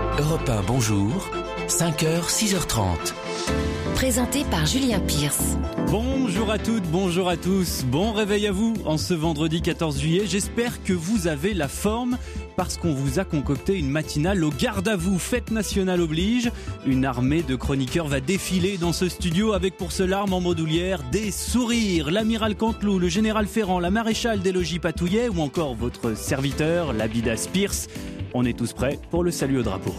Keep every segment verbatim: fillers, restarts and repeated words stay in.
Europe un, bonjour, cinq heures, six heures trente. Présenté par Julien Pierce. Bonjour à toutes, bonjour à tous, bon réveil à vous en ce vendredi quatorze juillet. J'espère que vous avez la forme parce qu'on vous a concocté une matinale au garde à vous. Fête nationale oblige, une armée de chroniqueurs va défiler dans ce studio avec pour seule arme en bandoulière des sourires. L'amiral Canteloup, le général Ferrand, la maréchale des logis Patouillet ou encore votre serviteur, l'Abidas Pierce. On est tous prêts pour le salut au drapeau.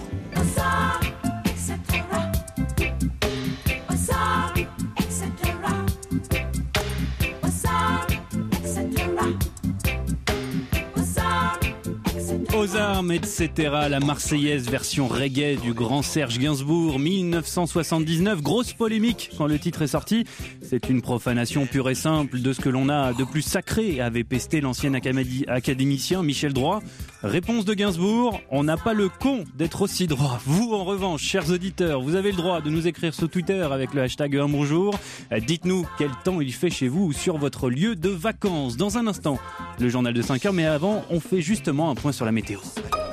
Aux armes, et cetera. La Marseillaise version reggae du grand Serge Gainsbourg, dix-neuf cent soixante-dix-neuf. Grosse polémique quand le titre est sorti. C'est une profanation pure et simple de ce que l'on a de plus sacré, avait pesté l'ancien académi- académicien Michel Droit. Réponse de Gainsbourg, on n'a pas le con d'être aussi droit. Vous, en revanche, chers auditeurs, vous avez le droit de nous écrire sur Twitter avec le hashtag un bonjour. Dites-nous quel temps il fait chez vous ou sur votre lieu de vacances. Dans un instant, le journal de cinq heures, mais avant, on fait justement un point sur la météo.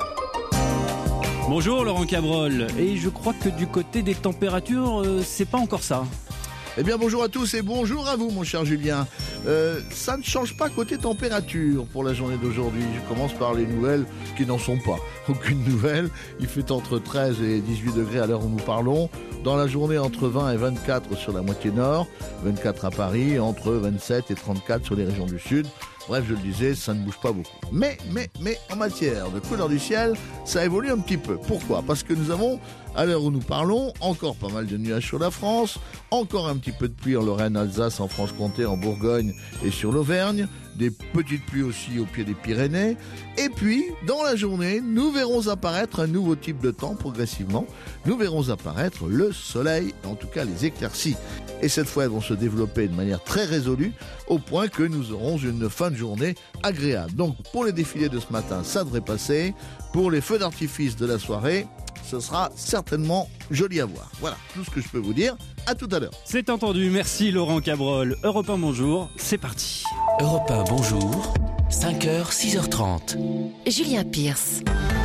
Bonjour Laurent Cabrol, et je crois que du côté des températures, euh, c'est pas encore ça. Eh bien bonjour à tous et bonjour à vous mon cher Julien. Euh, ça ne change pas côté température pour la journée d'aujourd'hui. Je commence par les nouvelles qui n'en sont pas. Aucune nouvelle. Il fait entre treize et dix-huit degrés à l'heure où nous parlons. Dans la journée entre vingt et vingt-quatre sur la moitié nord, vingt-quatre à Paris, entre vingt-sept et trente-quatre sur les régions du sud. Bref, je le disais, ça ne bouge pas beaucoup. Mais, mais, mais, en matière de couleur du ciel, ça évolue un petit peu. Pourquoi ? Parce que nous avons, à l'heure où nous parlons, encore pas mal de nuages sur la France, encore un petit peu de pluie en Lorraine, Alsace, en Franche-Comté, en Bourgogne et sur l'Auvergne, des petites pluies aussi au pied des Pyrénées. Et puis, dans la journée, nous verrons apparaître un nouveau type de temps progressivement. Nous verrons apparaître le soleil, en tout cas les éclaircies. Et cette fois, elles vont se développer de manière très résolue, au point que nous aurons une fin de journée agréable. Donc, pour les défilés de ce matin, ça devrait passer. Pour les feux d'artifice de la soirée, ce sera certainement joli à voir. Voilà, tout ce que je peux vous dire. À tout à l'heure. C'est entendu, merci Laurent Cabrol. Europe un, bonjour, c'est parti. Europe un, bonjour, cinq heures, six heures trente. Julien Pierce.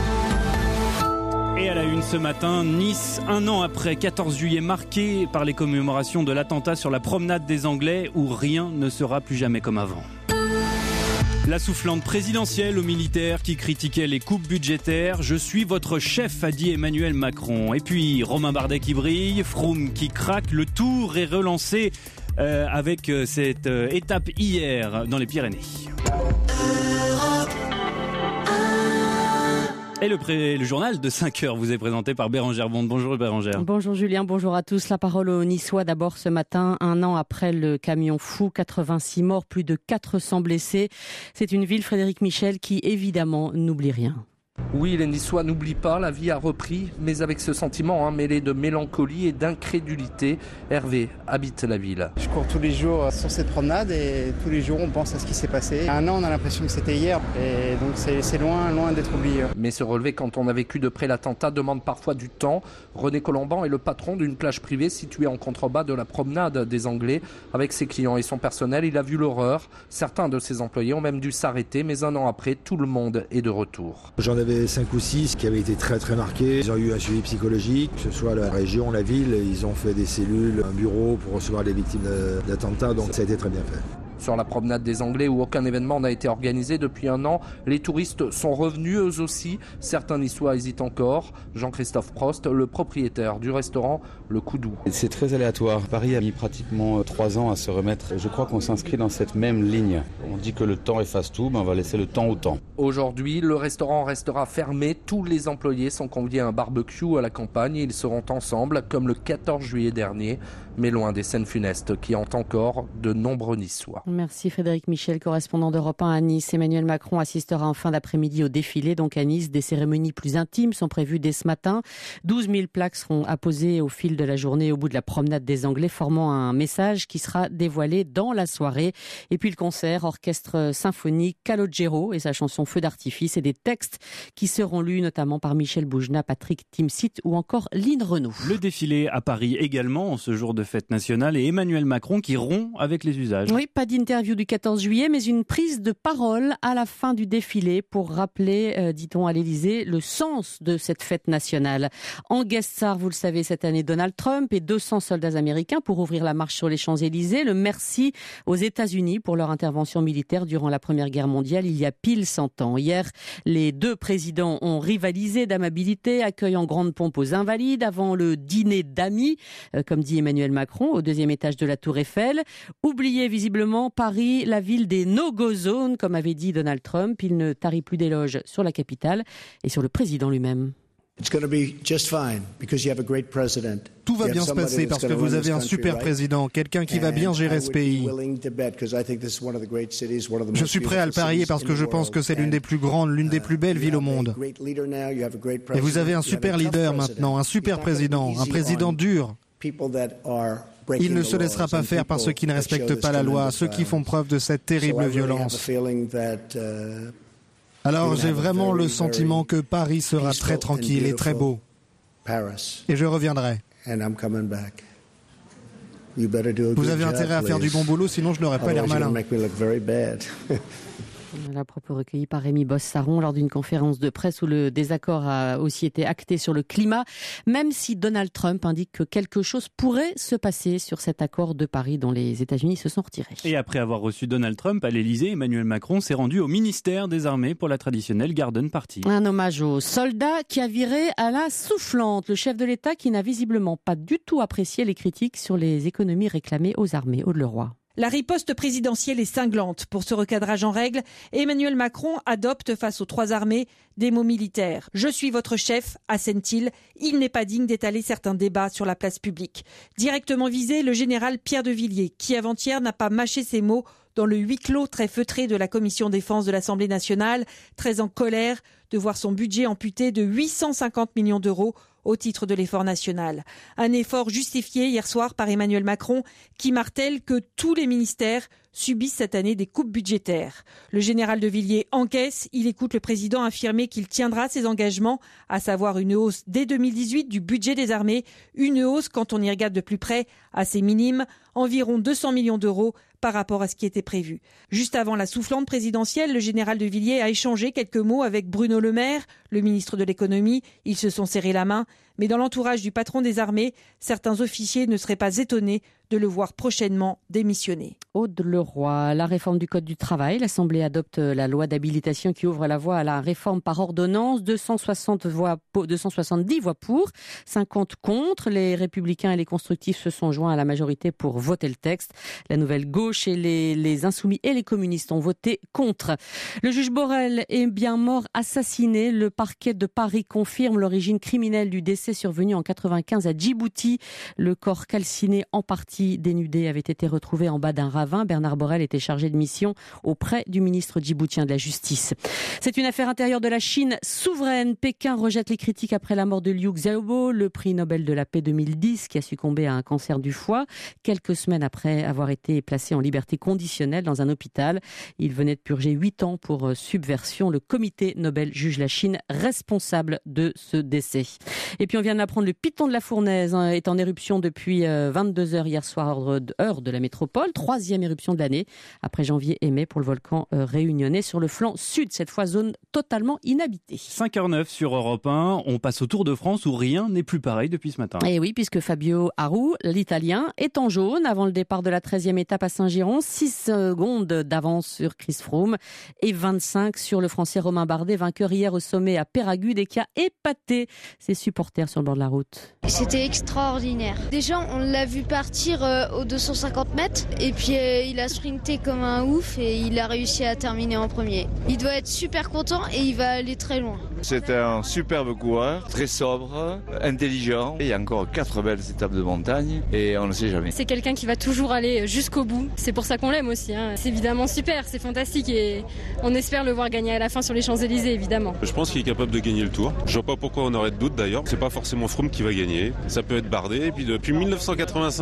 Et à la une ce matin, Nice, un an après quatorze juillet, marqué par les commémorations de l'attentat sur la promenade des Anglais, où rien ne sera plus jamais comme avant. La soufflante présidentielle aux militaires qui critiquaient les coupes budgétaires. Je suis votre chef, a dit Emmanuel Macron. Et puis Romain Bardet qui brille, Froome qui craque. Le tour est relancé euh, avec euh, cette euh, étape hier dans les Pyrénées. Et le, pré- le journal de cinq heures vous est présenté par Bérangère Bond. Bonjour Bérangère. Bonjour Julien, bonjour à tous. La parole aux Niçois d'abord ce matin, un an après le camion fou, quatre-vingt-six morts, plus de quatre cents blessés. C'est une ville, Frédéric Michel, qui évidemment n'oublie rien. Oui, les Niçois n'oublient pas, la vie a repris, mais avec ce sentiment hein, mêlé de mélancolie et d'incrédulité. Hervé habite la ville. Je cours tous les jours sur cette promenade et tous les jours on pense à ce qui s'est passé. Un an, on a l'impression que c'était hier et donc c'est, c'est loin, loin d'être oublié. Mais se relever quand on a vécu de près l'attentat demande parfois du temps. René Colomban est le patron d'une plage privée située en contrebas de la promenade des Anglais. Avec ses clients et son personnel, il a vu l'horreur. Certains de ses employés ont même dû s'arrêter, mais un an après, tout le monde est de retour. J'en avais cinq ou six qui avaient été très très marqués. Ils ont eu un suivi psychologique, que ce soit la région, la ville. Ils ont fait des cellules, un bureau pour recevoir les victimes d'attentats. Donc ça a été très bien fait. Sur la promenade des Anglais où aucun événement n'a été organisé depuis un an, les touristes sont revenus eux aussi. Certains Niçois hésitent encore. Jean-Christophe Prost, le propriétaire du restaurant Le Coudou. C'est très aléatoire. Paris a mis pratiquement trois ans à se remettre. Je crois qu'on s'inscrit dans cette même ligne. On dit que le temps efface tout, mais on va laisser le temps au temps. Aujourd'hui, le restaurant restera fermé. Tous les employés sont conviés à un barbecue à la campagne. Ils seront ensemble comme le quatorze juillet dernier, mais loin des scènes funestes qui hantent encore de nombreux Niçois. Merci Frédéric Michel, correspondant d'Europe un à Nice. Emmanuel Macron assistera en fin d'après-midi au défilé. Donc à Nice, des cérémonies plus intimes sont prévues dès ce matin. douze mille plaques seront apposées au fil de la journée au bout de la promenade des Anglais, formant un message qui sera dévoilé dans la soirée. Et puis le concert, orchestre symphonique Calogero et sa chanson Feu d'artifice et des textes qui seront lus notamment par Michel Boujna, Patrick Timsit ou encore Lynn Renaud. Le défilé à Paris également en ce jour de fête nationale et Emmanuel Macron qui rompt avec les usages. Oui, pas d'interview l'interview du quatorze juillet, mais une prise de parole à la fin du défilé pour rappeler, euh, dit-on à l'Élysée, le sens de cette fête nationale. En guest star, vous le savez, cette année, Donald Trump et deux cents soldats américains pour ouvrir la marche sur les Champs-Élysées. Le merci aux États-Unis pour leur intervention militaire durant la Première Guerre mondiale il y a pile cent ans. Hier, les deux présidents ont rivalisé d'amabilité, accueil en grande pompe aux Invalides avant le dîner d'amis, euh, comme dit Emmanuel Macron, au deuxième étage de la Tour Eiffel. Oubliez visiblement Paris, la ville des no-go zones, comme avait dit Donald Trump. Il ne tarit plus d'éloges sur la capitale et sur le président lui-même. Tout va bien se passer parce que vous avez un super président, quelqu'un qui va bien gérer ce pays. Je suis prêt à le parier parce que je pense que c'est l'une des plus grandes, l'une des plus belles villes au monde. Et vous avez un super leader maintenant, un super président, un président dur. Il ne se laissera pas faire par ceux qui ne respectent pas la loi, ceux qui font preuve de cette terrible violence. Alors j'ai vraiment le sentiment que Paris sera très tranquille et très beau. Et je reviendrai. Vous avez intérêt à faire du bon boulot, sinon je n'aurais pas l'air malin. La propos recueillie par Rémi Bosse-Saron lors d'une conférence de presse où le désaccord a aussi été acté sur le climat, même si Donald Trump indique que quelque chose pourrait se passer sur cet accord de Paris dont les États-Unis se sont retirés. Et après avoir reçu Donald Trump à l'Élysée, Emmanuel Macron s'est rendu au ministère des Armées pour la traditionnelle Garden Party. Un hommage aux soldats qui a viré à la soufflante. Le chef de l'État qui n'a visiblement pas du tout apprécié les critiques sur les économies réclamées aux armées. Aude Leroy. La riposte présidentielle est cinglante. Pour ce recadrage en règle, Emmanuel Macron adopte face aux trois armées des mots militaires. « Je suis votre chef », assène-t-il. Il n'est pas digne d'étaler certains débats sur la place publique. Directement visé, le général Pierre de Villiers, qui avant-hier n'a pas mâché ses mots dans le huis clos très feutré de la commission défense de l'Assemblée nationale, très en colère de voir son budget amputé de huit cent cinquante millions d'euros au titre de l'effort national. Un effort justifié hier soir par Emmanuel Macron qui martèle que tous les ministères subissent cette année des coupes budgétaires. Le général de Villiers encaisse, il écoute le président affirmer qu'il tiendra ses engagements, à savoir une hausse dès deux mille dix-huit du budget des armées, une hausse, quand on y regarde de plus près, assez minime, environ deux cents millions d'euros par rapport à ce qui était prévu. Juste avant la soufflante présidentielle, le général de Villiers a échangé quelques mots avec Bruno Le Maire, le ministre de l'économie. Ils se sont serrés la main, mais dans l'entourage du patron des armées, certains officiers ne seraient pas étonnés de le voir prochainement démissionner. Aude Leroy, la réforme du Code du travail. L'Assemblée adopte la loi d'habilitation qui ouvre la voie à la réforme par ordonnance. deux cent soixante voix, deux cent soixante-dix voix pour, cinquante contre. Les Républicains et les Constructifs se sont joints à la majorité pour voter le texte. La Nouvelle Gauche et les, les Insoumis et les communistes ont voté contre. Le juge Borrell est bien mort assassiné. Le parquet de Paris confirme l'origine criminelle du décès survenu en quatre-vingt-quinze à Djibouti. Le corps calciné en partie dénudé avait été retrouvé en bas d'un ravin. Bernard Borrell était chargé de mission auprès du ministre djiboutien de la Justice. C'est une affaire intérieure de la Chine souveraine. Pékin rejette les critiques après la mort de Liu Xiaobo, le prix Nobel de la paix deux mille dix, qui a succombé à un cancer du foie, quelques semaines après avoir été placé en liberté conditionnelle dans un hôpital. Il venait de purger huit ans pour subversion. Le comité Nobel juge la Chine responsable de ce décès. Et puis on vient d'apprendre, le piton de la Fournaise est en éruption depuis vingt-deux heures hier soir, heure de la métropole. Troisième éruption de l'année, après janvier et mai pour le volcan réunionnais sur le flanc sud, cette fois zone totalement inhabitée. cinq heures zéro sur Europe un, on passe au Tour de France où rien n'est plus pareil depuis ce matin. Et oui, puisque Fabio Aru, l'Italien, est en jaune avant le départ de la treizième étape à Saint-Giron. six secondes d'avance sur Chris Froome et vingt-cinq sur le Français Romain Bardet, vainqueur hier au sommet à Péragude et qui a épaté ses supporters sur le bord de la route. C'était extraordinaire. Déjà, on l'a vu partir euh, aux deux cent cinquante mètres et puis euh, il a sprinté comme un ouf et il a réussi à terminer en premier. Il doit être super content et il va aller très loin. C'est un superbe coureur, très sobre, intelligent. Il y a encore quatre belles étapes de montagne et on ne sait jamais. C'est quelqu'un qui va toujours aller jusqu'au bout. C'est pour ça qu'on l'aime aussi. Hein. C'est évidemment super, c'est fantastique et on espère le voir gagner à la fin sur les Champs-Élysées, évidemment. Je pense qu'il est capable de gagner le Tour. Je vois pas pourquoi on aurait de doute d'ailleurs. C'est pas forcément Froome qui va gagner. Ça peut être Bardet. Et puis depuis mille neuf cent quatre-vingt-cinq, il n'y a pas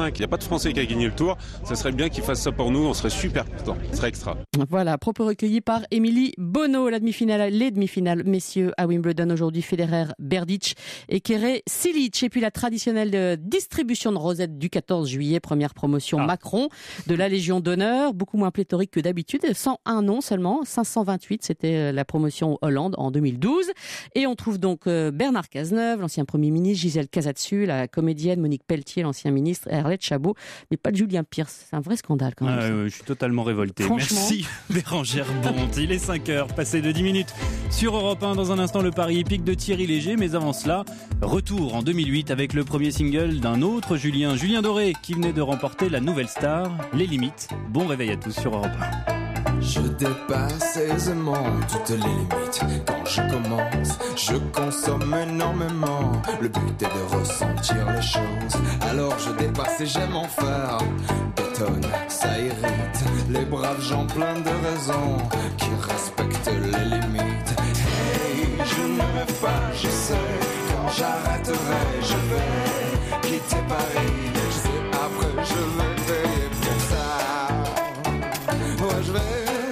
Français qui a gagné le Tour, ça serait bien qu'il fasse ça pour nous, on serait super contents, ce serait extra. Voilà, propos recueillis par Émilie Bonneau. La demi-finale, les demi-finales, messieurs, à Wimbledon aujourd'hui, Federer, Berdych et Kere Silic. Et puis la traditionnelle distribution de rosettes du quatorze juillet, première promotion ah. Macron de la Légion d'honneur, beaucoup moins pléthorique que d'habitude, cent un noms seulement, cinq cent vingt-huit, c'était la promotion Hollande en deux mille douze. Et on trouve donc Bernard Cazeneuve, l'ancien Premier ministre, Gisèle Casatsu, la comédienne Monique Pelletier, l'ancien ministre, et Arlette Chabot, mais pas de Julien Pierce. C'est un vrai scandale quand même. Ah, ouais, je suis totalement révolté. Merci Bérangère Bonte. Il est cinq heures, passé de dix minutes sur Europe un. Dans un instant, le pari épique de Thierry Léger. Mais avant cela, retour en deux mille huit avec le premier single d'un autre Julien, Julien Doré, qui venait de remporter la nouvelle star, Les Limites. Bon réveil à tous sur Europe un. Je dépasse aisément toutes les limites. Quand je commence, je consomme énormément. Le but est de ressentir les choses. Alors je dépasse et j'aime en faire. Bétonne, ça irrite les braves gens pleins de raisons qui respectent les limites. Hey, je ne rêve pas, je sais. Quand j'arrêterai, je vais quitter Paris. Je sais, après je vais payer pour ça. Ouais, je vais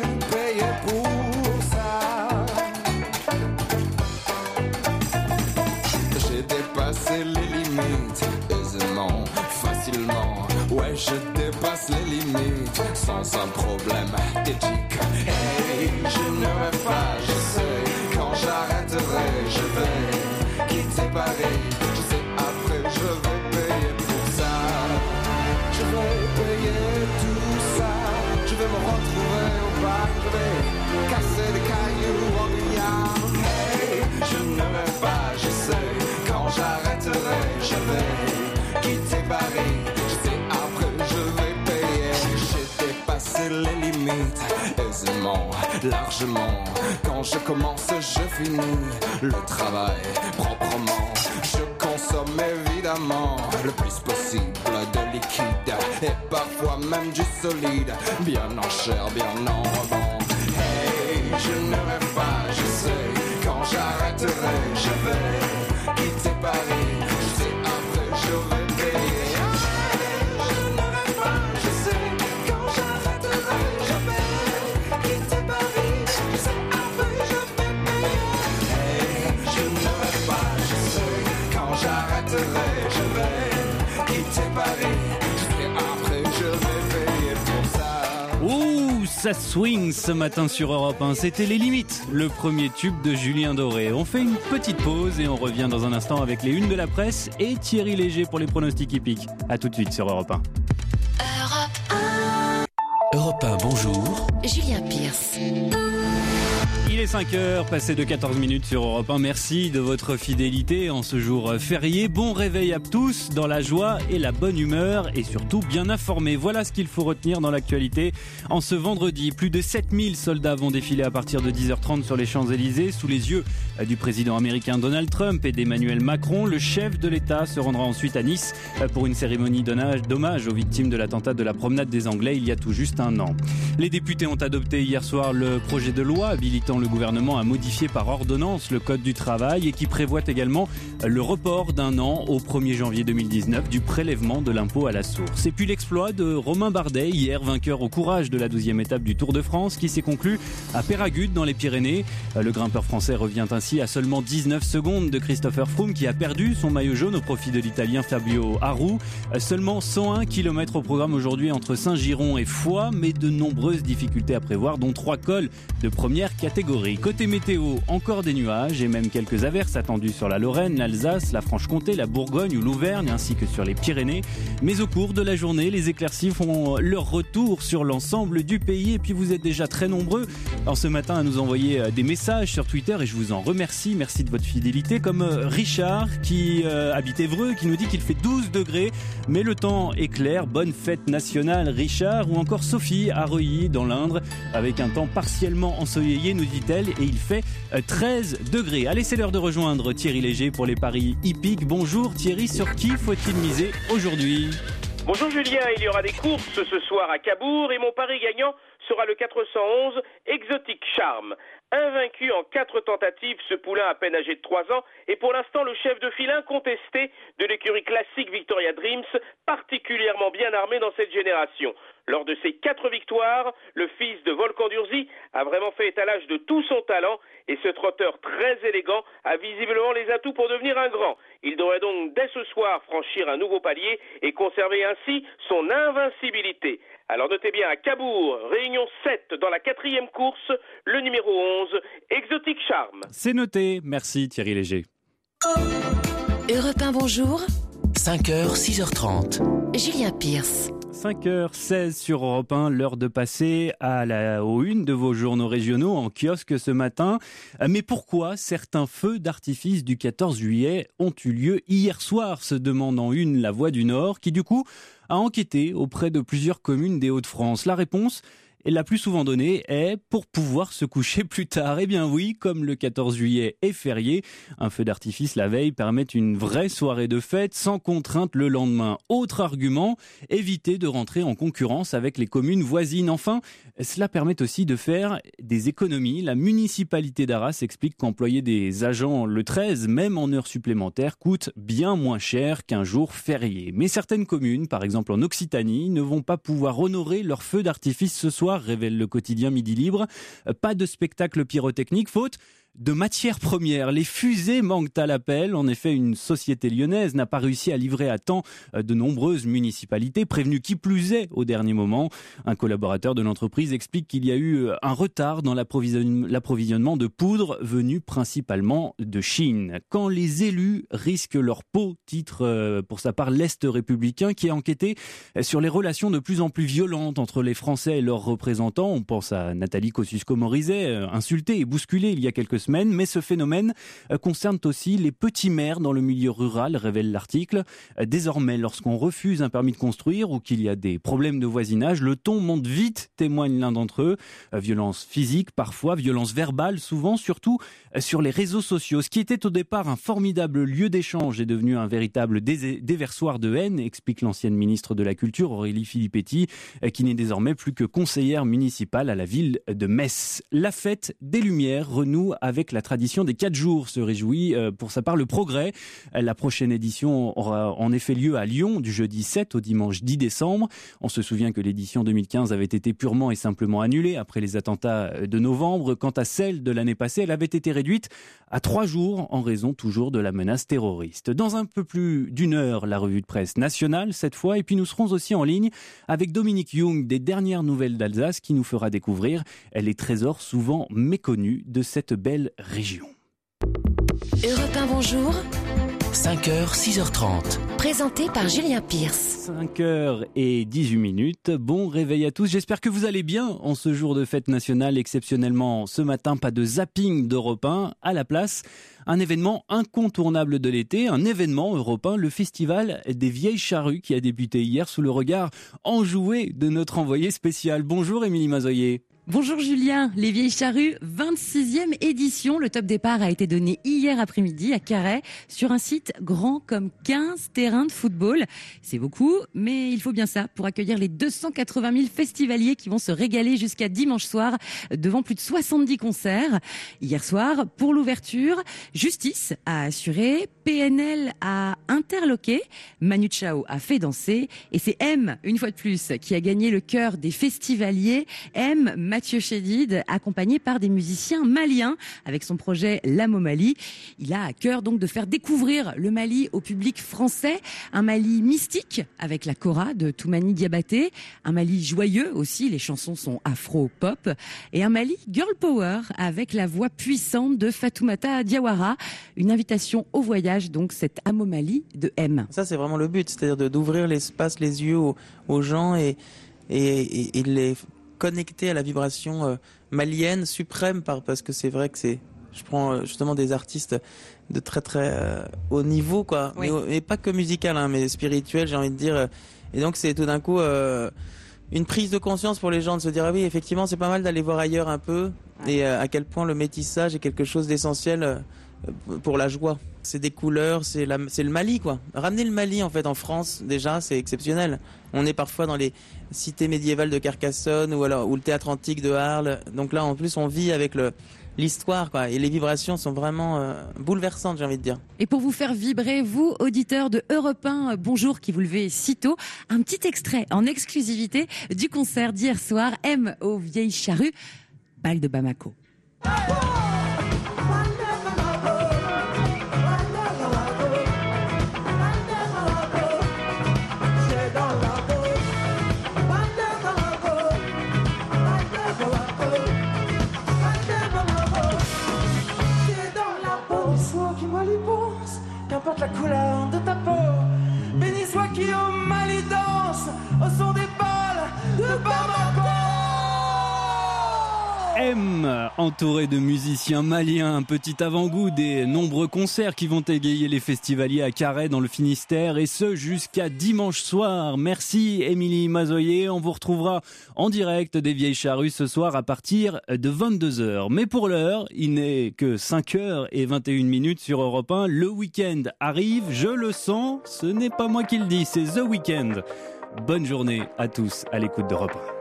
dépasser les limites aisément, facilement. Ouais, je dépasse les limites sans un problème éthique. Hey, je ne rêve pas, je sais. Quand j'arrêterai, je vais quitter Paris. Je sais, après, je vais payer pour ça. Je vais payer tout ça. Je vais me retrouver au bar. Je vais casser des cailloux en Guyane. Hey, je ne rêve pas, je sais. Quand j'arrêterai, je vais quitter Paris. Je sais, après je vais payer. J'ai dépassé les limites aisément, largement. Quand je commence, je finis le travail proprement. Je consomme évidemment le plus possible de liquide et parfois même du solide, bien en chair, bien en rebond. Hey, je ne rêve pas, je sais. Quand j'arrêterai, je vais quitter Paris, je sais, après je vais payer. Je ne rêve pas, je sais. Quand j'arrêterai, je vais quitter Paris, je sais, après je vais payer. Hey, je ne rêve pas, je sais. Quand j'arrêterai, je vais quitter Paris, je sais, après je vais payer pour ça. Ouh, ça swing ce matin sur Europe un. C'était Les Limites, le premier tube de Julien Doré. On fait une petite pause et on revient dans un instant avec les unes de la presse et Thierry Léger pour les pronostics hippiques. A tout de suite sur Europe un. Europe un. Europe un, bonjour. Julien Pierce. Il est cinq heures, passé de quatorze minutes sur Europe un. Merci de votre fidélité en ce jour férié. Bon réveil à tous dans la joie et la bonne humeur et surtout bien informés. Voilà ce qu'il faut retenir dans l'actualité. En ce vendredi, plus de sept mille soldats vont défiler à partir de dix heures trente sur les Champs-Élysées sous les yeux du président américain Donald Trump et d'Emmanuel Macron. Le chef de l'État se rendra ensuite à Nice pour une cérémonie d'hommage aux victimes de l'attentat de la promenade des Anglais il y a tout juste un an. Les députés ont adopté hier soir le projet de loi habilitant le gouvernement a modifié par ordonnance le code du travail et qui prévoit également le report d'un an au premier janvier deux mille dix-neuf du prélèvement de l'impôt à la source. Et puis l'exploit de Romain Bardet, hier vainqueur au courage de la douzième étape du Tour de France qui s'est conclu à Péragude dans les Pyrénées. Le grimpeur français revient ainsi à seulement dix-neuf secondes de Christopher Froome qui a perdu son maillot jaune au profit de l'Italien Fabio Aru. Seulement cent un kilomètres au programme aujourd'hui entre Saint-Giron et Foix, mais de nombreuses difficultés à prévoir, dont trois cols de première catégorie. Côté météo, encore des nuages et même quelques averses attendues sur la Lorraine, l'Alsace, la Franche-Comté, la Bourgogne ou l'Auvergne ainsi que sur les Pyrénées. Mais au cours de la journée, les éclaircies font leur retour sur l'ensemble du pays et puis vous êtes déjà très nombreux en ce matin à nous envoyer des messages sur Twitter et je vous en remercie. Merci de votre fidélité, comme Richard qui euh, habite Évreux qui nous dit qu'il fait douze degrés mais le temps est clair. Bonne fête nationale Richard. Ou encore Sophie à Reuilly dans l'Indre avec un temps partiellement ensoleillé nous dit-elle et il fait treize degrés. Allez, c'est l'heure de rejoindre Thierry Léger pour les paris hippiques. Bonjour Thierry, sur qui faut-il miser aujourd'hui ? Bonjour Julien, il y aura des courses ce soir à Cabourg et mon pari gagnant sera le quatre cent onze Exotic Charm. Invaincu en quatre tentatives, ce poulain à peine âgé de trois ans est pour l'instant le chef de file incontesté de l'écurie classique Victoria Dreams, particulièrement bien armé dans cette génération. Lors de ses quatre victoires, le fils de Volkan Durzi a vraiment fait étalage de tout son talent et ce trotteur très élégant a visiblement les atouts pour devenir un grand. Il devrait donc dès ce soir franchir un nouveau palier et conserver ainsi son invincibilité. Alors notez bien à Cabourg, réunion sept dans la quatrième course, le numéro onze, Exotic Charm. C'est noté, merci Thierry Léger. Europe un, bonjour. cinq heures, six heures trente. Julien Pierce. cinq heures seize sur Europe un, l'heure de passer à la, aux une de vos journaux régionaux en kiosque ce matin. Mais pourquoi certains feux d'artifice du quatorze juillet ont eu lieu hier soir, se demande en une La Voix du Nord, qui du coup a enquêté auprès de plusieurs communes des Hauts-de-France. La réponse est la plus souvent donnée est pour pouvoir se coucher plus tard. Eh bien oui, comme le quatorze juillet est férié, un feu d'artifice la veille permet une vraie soirée de fête sans contrainte le lendemain. Autre argument, éviter de rentrer en concurrence avec les communes voisines. Enfin, cela permet aussi de faire des économies. La municipalité d'Arras explique qu'employer des agents le treize, même en heures supplémentaires, coûte bien moins cher qu'un jour férié. Mais certaines communes, par exemple en Occitanie, ne vont pas pouvoir honorer leur feu d'artifice ce soir, révèle le quotidien Midi Libre. Pas de spectacle pyrotechnique, faute de matières premières. Les fusées manquent à l'appel. En effet, une société lyonnaise n'a pas réussi à livrer à temps de nombreuses municipalités, prévenues qui plus est au dernier moment. Un collaborateur de l'entreprise explique qu'il y a eu un retard dans l'approvisionnement de poudre venue principalement de Chine. Quand les élus risquent leur peau, titre pour sa part l'Est républicain, qui a enquêté sur les relations de plus en plus violentes entre les Français et leurs représentants. On pense à Nathalie Kosciusko-Morizet, insultée et bousculée il y a quelques semaines, mais ce phénomène concerne aussi les petits maires dans le milieu rural, révèle l'article. Désormais, lorsqu'on refuse un permis de construire ou qu'il y a des problèmes de voisinage, le ton monte vite, témoigne l'un d'entre eux. Violence physique parfois, violence verbale souvent, surtout sur les réseaux sociaux. Ce qui était au départ un formidable lieu d'échange est devenu un véritable dé- déversoir de haine, explique l'ancienne ministre de la Culture Aurélie Filippetti, qui n'est désormais plus que conseillère municipale à la ville de Metz. La fête des Lumières renoue avec la tradition des quatre jours, se réjouit euh, pour sa part le Progrès. La prochaine édition aura en effet lieu à Lyon du jeudi sept au dimanche dix décembre. On se souvient que l'édition deux mille quinze avait été purement et simplement annulée après les attentats de novembre. Quant à celle de l'année passée, elle avait été réduite à trois jours en raison toujours de la menace terroriste. Dans un peu plus d'une heure, la revue de presse nationale cette fois, et puis nous serons aussi en ligne avec Dominique Jung des dernières nouvelles d'Alsace qui nous fera découvrir les trésors souvent méconnus de cette belle région. Europe un, bonjour. cinq heures, six heures trente. Présenté par Julien Pierce. cinq heures dix-huit minutes. Bon réveil à tous. J'espère que vous allez bien en ce jour de fête nationale. Exceptionnellement, ce matin, pas de zapping d'Europe un. À la place, un événement incontournable de l'été, un événement européen, le festival des Vieilles Charrues qui a débuté hier sous le regard enjoué de notre envoyé spécial. Bonjour Émilie Mazoyer. Bonjour Julien, les Vieilles Charrues, vingt-sixième édition. Le top départ a été donné hier après-midi à Carhaix sur un site grand comme quinze terrains de football. C'est beaucoup, mais il faut bien ça pour accueillir les deux cent quatre-vingt mille festivaliers qui vont se régaler jusqu'à dimanche soir devant plus de soixante-dix concerts. Hier soir, pour l'ouverture, Justice a assuré, P N L a interloqué, Manu Chao a fait danser et c'est M, une fois de plus, qui a gagné le cœur des festivaliers. M, Mathieu Chédid, accompagné par des musiciens maliens avec son projet L'Amo Mali. Il a à cœur donc de faire découvrir le Mali au public français. Un Mali mystique avec la kora de Toumani Diabaté. Un Mali joyeux aussi, les chansons sont afro-pop. Et un Mali girl power avec la voix puissante de Fatoumata Diawara. Une invitation au voyage, donc cet Amo Mali de M. Ça, c'est vraiment le but, c'est-à-dire de, d'ouvrir l'espace, les yeux aux, aux gens et, et, et, et les connecté à la vibration euh, malienne suprême, par, parce que c'est vrai que c'est, je prends euh, justement des artistes de très très euh, haut niveau, quoi, oui. mais, mais pas que musical, hein, mais spirituel, j'ai envie de dire. Et donc c'est tout d'un coup euh, une prise de conscience pour les gens de se dire ah oui, effectivement c'est pas mal d'aller voir ailleurs un peu, ouais. et euh, à quel point le métissage est quelque chose d'essentiel euh, pour la joie. C'est des couleurs, c'est, la, c'est le Mali, quoi. Ramener le Mali, en fait, en France, déjà, c'est exceptionnel. On est parfois dans les cités médiévales de Carcassonne ou alors ou le théâtre antique de Arles. Donc là, en plus, on vit avec le, l'histoire, quoi. Et les vibrations sont vraiment euh, bouleversantes, j'ai envie de dire. Et pour vous faire vibrer, vous, auditeurs de Europe un, bonjour, qui vous levez si tôt, un petit extrait en exclusivité du concert d'hier soir, M aux Vieilles Charrues, Bal de Bamako. Qu'importe la couleur de ta peau, béni soit qui au mal y danse au son des balles de Bamako. M, entouré de musiciens maliens, un petit avant-goût des nombreux concerts qui vont égayer les festivaliers à Carhaix dans le Finistère, et ce jusqu'à dimanche soir. Merci Émilie Mazoyer, on vous retrouvera en direct des Vieilles Charrues ce soir à partir de vingt-deux heures. Mais pour l'heure, il n'est que cinq heures vingt et une minutes sur Europe un. Le week-end arrive, je le sens, ce n'est pas moi qui le dis, c'est The Weeknd. Bonne journée à tous à l'écoute d'Europe un.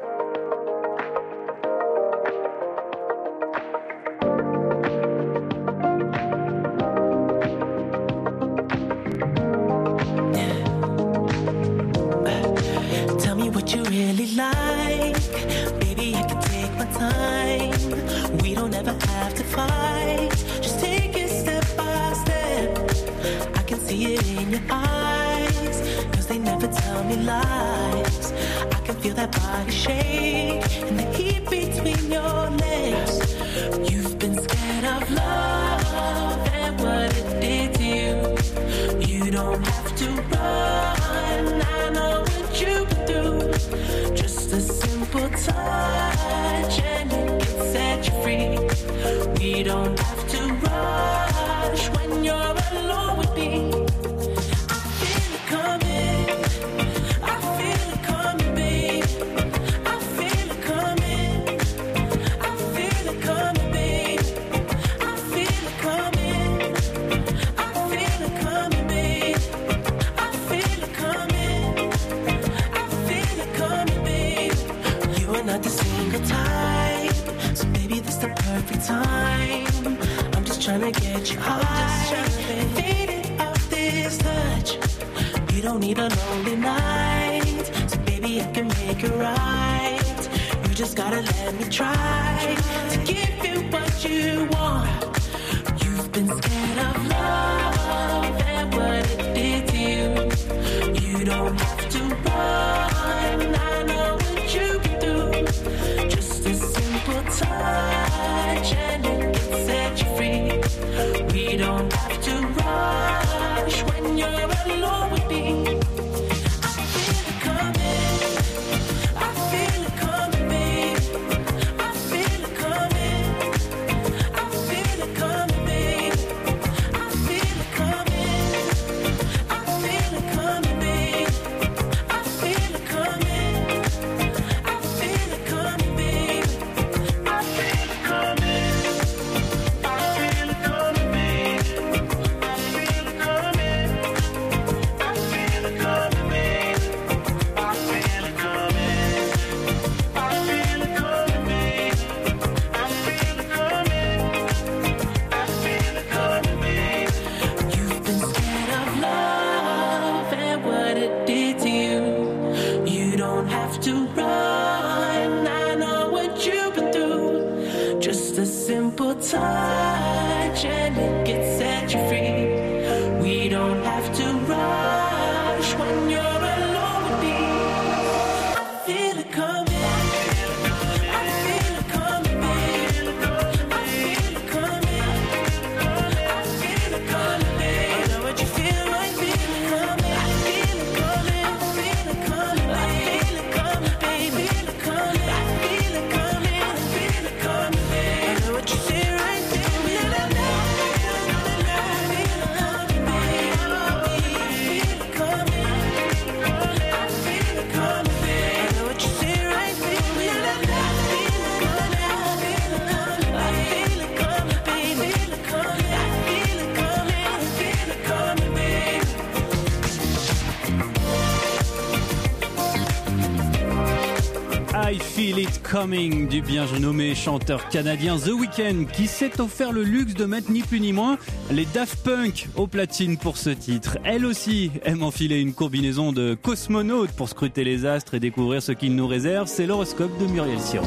Feel It Coming du bien renommé chanteur canadien The Weeknd qui s'est offert le luxe de mettre ni plus ni moins les Daft Punk au platine pour ce titre. Elle aussi aime enfiler une combinaison de cosmonaute pour scruter les astres et découvrir ce qu'ils nous réservent. C'est l'horoscope de Muriel Siron.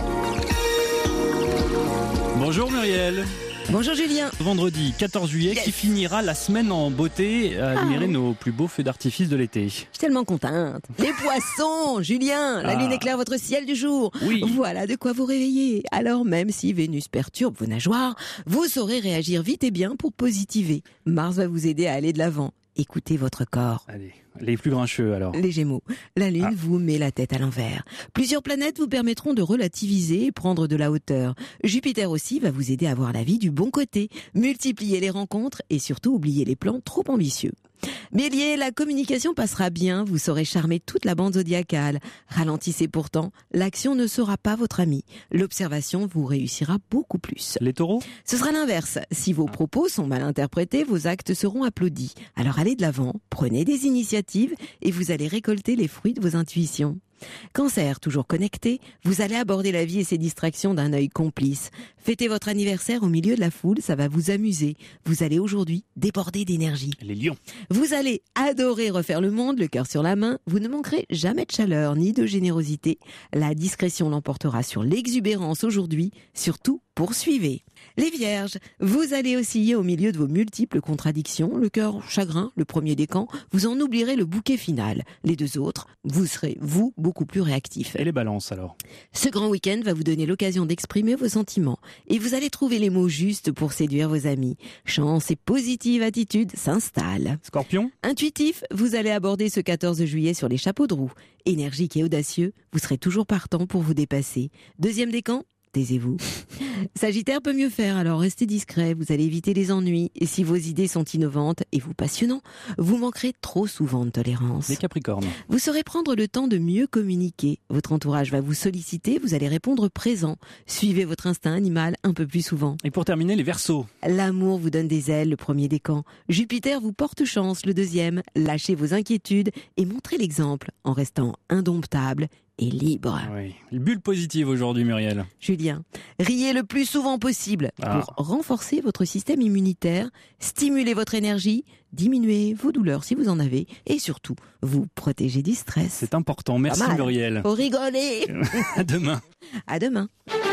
Bonjour Muriel. Bonjour Julien. Vendredi quatorze juillet yes. qui finira la semaine en beauté à admirer ah. nos plus beaux feux d'artifice de l'été. Je suis tellement contente. Les poissons, Julien, la ah. lune éclaire votre ciel du jour. Oui. Voilà de quoi vous réveiller. Alors même si Vénus perturbe vos nageoires, vous saurez réagir vite et bien pour positiver. Mars va vous aider à aller de l'avant. Écoutez votre corps. Allez, les plus grincheux alors. Les Gémeaux. La Lune ah. vous met la tête à l'envers. Plusieurs planètes vous permettront de relativiser et prendre de la hauteur. Jupiter aussi va vous aider à voir la vie du bon côté. Multipliez les rencontres et surtout oubliez les plans trop ambitieux. Bélier, la communication passera bien, vous saurez charmer toute la bande zodiacale. Ralentissez pourtant, l'action ne sera pas votre amie. L'observation vous réussira beaucoup plus. Les taureaux ? Ce sera l'inverse. Si vos propos sont mal interprétés, vos actes seront applaudis. Alors allez de l'avant, prenez des initiatives et vous allez récolter les fruits de vos intuitions. Cancer, toujours connecté, vous allez aborder la vie et ses distractions d'un œil complice. Fêtez votre anniversaire au milieu de la foule, ça va vous amuser. Vous allez aujourd'hui déborder d'énergie. Les lions. Vous allez adorer refaire le monde, le cœur sur la main. Vous ne manquerez jamais de chaleur ni de générosité. La discrétion l'emportera sur l'exubérance aujourd'hui. Surtout, poursuivez. Les Vierges, vous allez osciller au milieu de vos multiples contradictions. Le cœur chagrin, le premier décan, vous en oublierez le bouquet final. Les deux autres, vous serez, vous, beaucoup plus réactifs. Et les Balances alors ? Ce grand week-end va vous donner l'occasion d'exprimer vos sentiments. Et vous allez trouver les mots justes pour séduire vos amis. Chance et positive attitude s'installent. Scorpion ? Intuitif, vous allez aborder ce quatorze juillet sur les chapeaux de roue. Énergique et audacieux, vous serez toujours partant pour vous dépasser. Deuxième décan ? Taisez-vous. Sagittaire peut mieux faire, alors restez discret, vous allez éviter les ennuis. Et si vos idées sont innovantes et vous passionnants, vous manquerez trop souvent de tolérance. Les Capricornes. Vous saurez prendre le temps de mieux communiquer. Votre entourage va vous solliciter, vous allez répondre présent. Suivez votre instinct animal un peu plus souvent. Et pour terminer, les Verseaux. L'amour vous donne des ailes, le premier décan. Jupiter vous porte chance, le deuxième. Lâchez vos inquiétudes et montrez l'exemple en restant indomptable et libre. Oui. Bulle positive aujourd'hui, Muriel. Julien, riez le plus souvent possible ah. pour renforcer votre système immunitaire, stimuler votre énergie, diminuer vos douleurs si vous en avez et surtout vous protéger du stress. C'est important. Merci Muriel. Faut rigoler. À demain. À demain.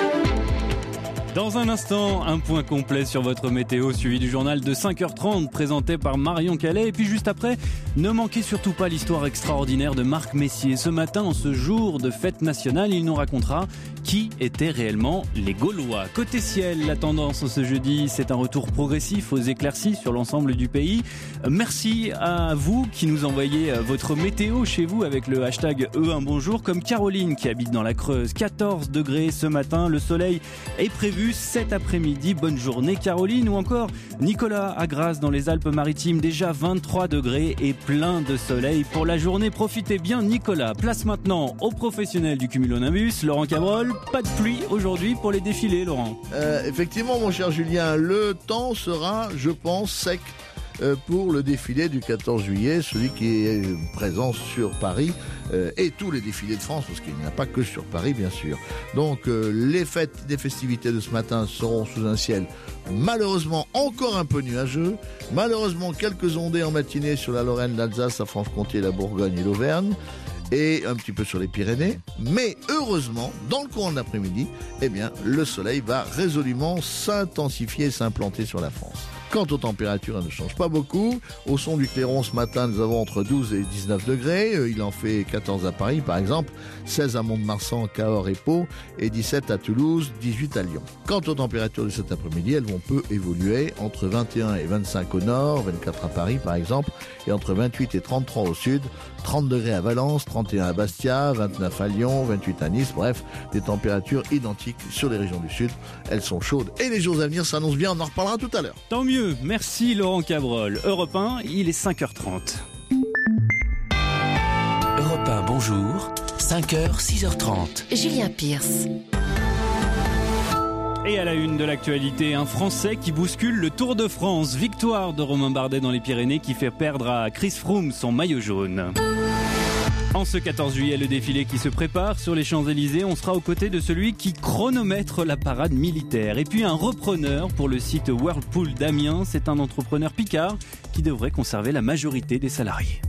Dans un instant, un point complet sur votre météo suivi du journal de cinq heures trente présenté par Marion Calais. Et puis juste après, ne manquez surtout pas l'histoire extraordinaire de Marc Messier. Ce matin, en ce jour de fête nationale, il nous racontera qui étaient réellement les Gaulois. Côté ciel, la tendance ce jeudi, c'est un retour progressif aux éclaircies sur l'ensemble du pays. Merci à vous qui nous envoyez votre météo chez vous avec le hashtag E un bonjour, comme Caroline qui habite dans la Creuse. quatorze degrés ce matin, le soleil est prévu cet après-midi. Bonne journée Caroline. Ou encore Nicolas à Grasse dans les Alpes-Maritimes, déjà vingt-trois degrés et plein de soleil pour la journée. Profitez bien Nicolas. Place maintenant aux professionnels du cumulonimbus, Laurent Cabrol. Pas de pluie aujourd'hui pour les défilés, Laurent. Euh, effectivement mon cher Julien, le temps sera, je pense, sec pour le défilé du quatorze juillet, celui qui est présent sur Paris euh, et tous les défilés de France, parce qu'il n'y en a pas que sur Paris bien sûr. Donc euh, les fêtes des festivités de ce matin seront sous un ciel malheureusement encore un peu nuageux, malheureusement quelques ondées en matinée sur la Lorraine, l'Alsace, la Franche-Comté, la Bourgogne et l'Auvergne, et un petit peu sur les Pyrénées, mais heureusement, dans le courant de l'après-midi, eh bien, le soleil va résolument s'intensifier et s'implanter sur la France. Quant aux températures, elles ne changent pas beaucoup. Au son du clairon ce matin, nous avons entre douze et dix-neuf degrés. Il en fait quatorze à Paris, par exemple, seize à Mont-de-Marsan, Cahors et Pau, et dix-sept à Toulouse, dix-huit à Lyon. Quant aux températures de cet après-midi, elles vont peu évoluer, entre vingt et un et vingt-cinq au nord, vingt-quatre à Paris, par exemple, et entre vingt-huit et trente-trois au sud, trente degrés à Valence, trente et un à Bastia, vingt-neuf à Lyon, vingt-huit à Nice, bref, des températures identiques sur les régions du sud. Elles sont chaudes et les jours à venir s'annoncent bien, on en reparlera tout à l'heure. Tant mieux. Merci Laurent Cabrol. Europe un, il est cinq heures trente. Europe un, bonjour. cinq heures, six heures trente. Julien Pierce. Et à la une de l'actualité, un Français qui bouscule le Tour de France. Victoire de Romain Bardet dans les Pyrénées qui fait perdre à Chris Froome son maillot jaune. En ce quatorze juillet, le défilé qui se prépare sur les Champs-Élysées, on sera aux côtés de celui qui chronomètre la parade militaire. Et puis un repreneur pour le site Whirlpool d'Amiens, c'est un entrepreneur picard qui devrait conserver la majorité des salariés.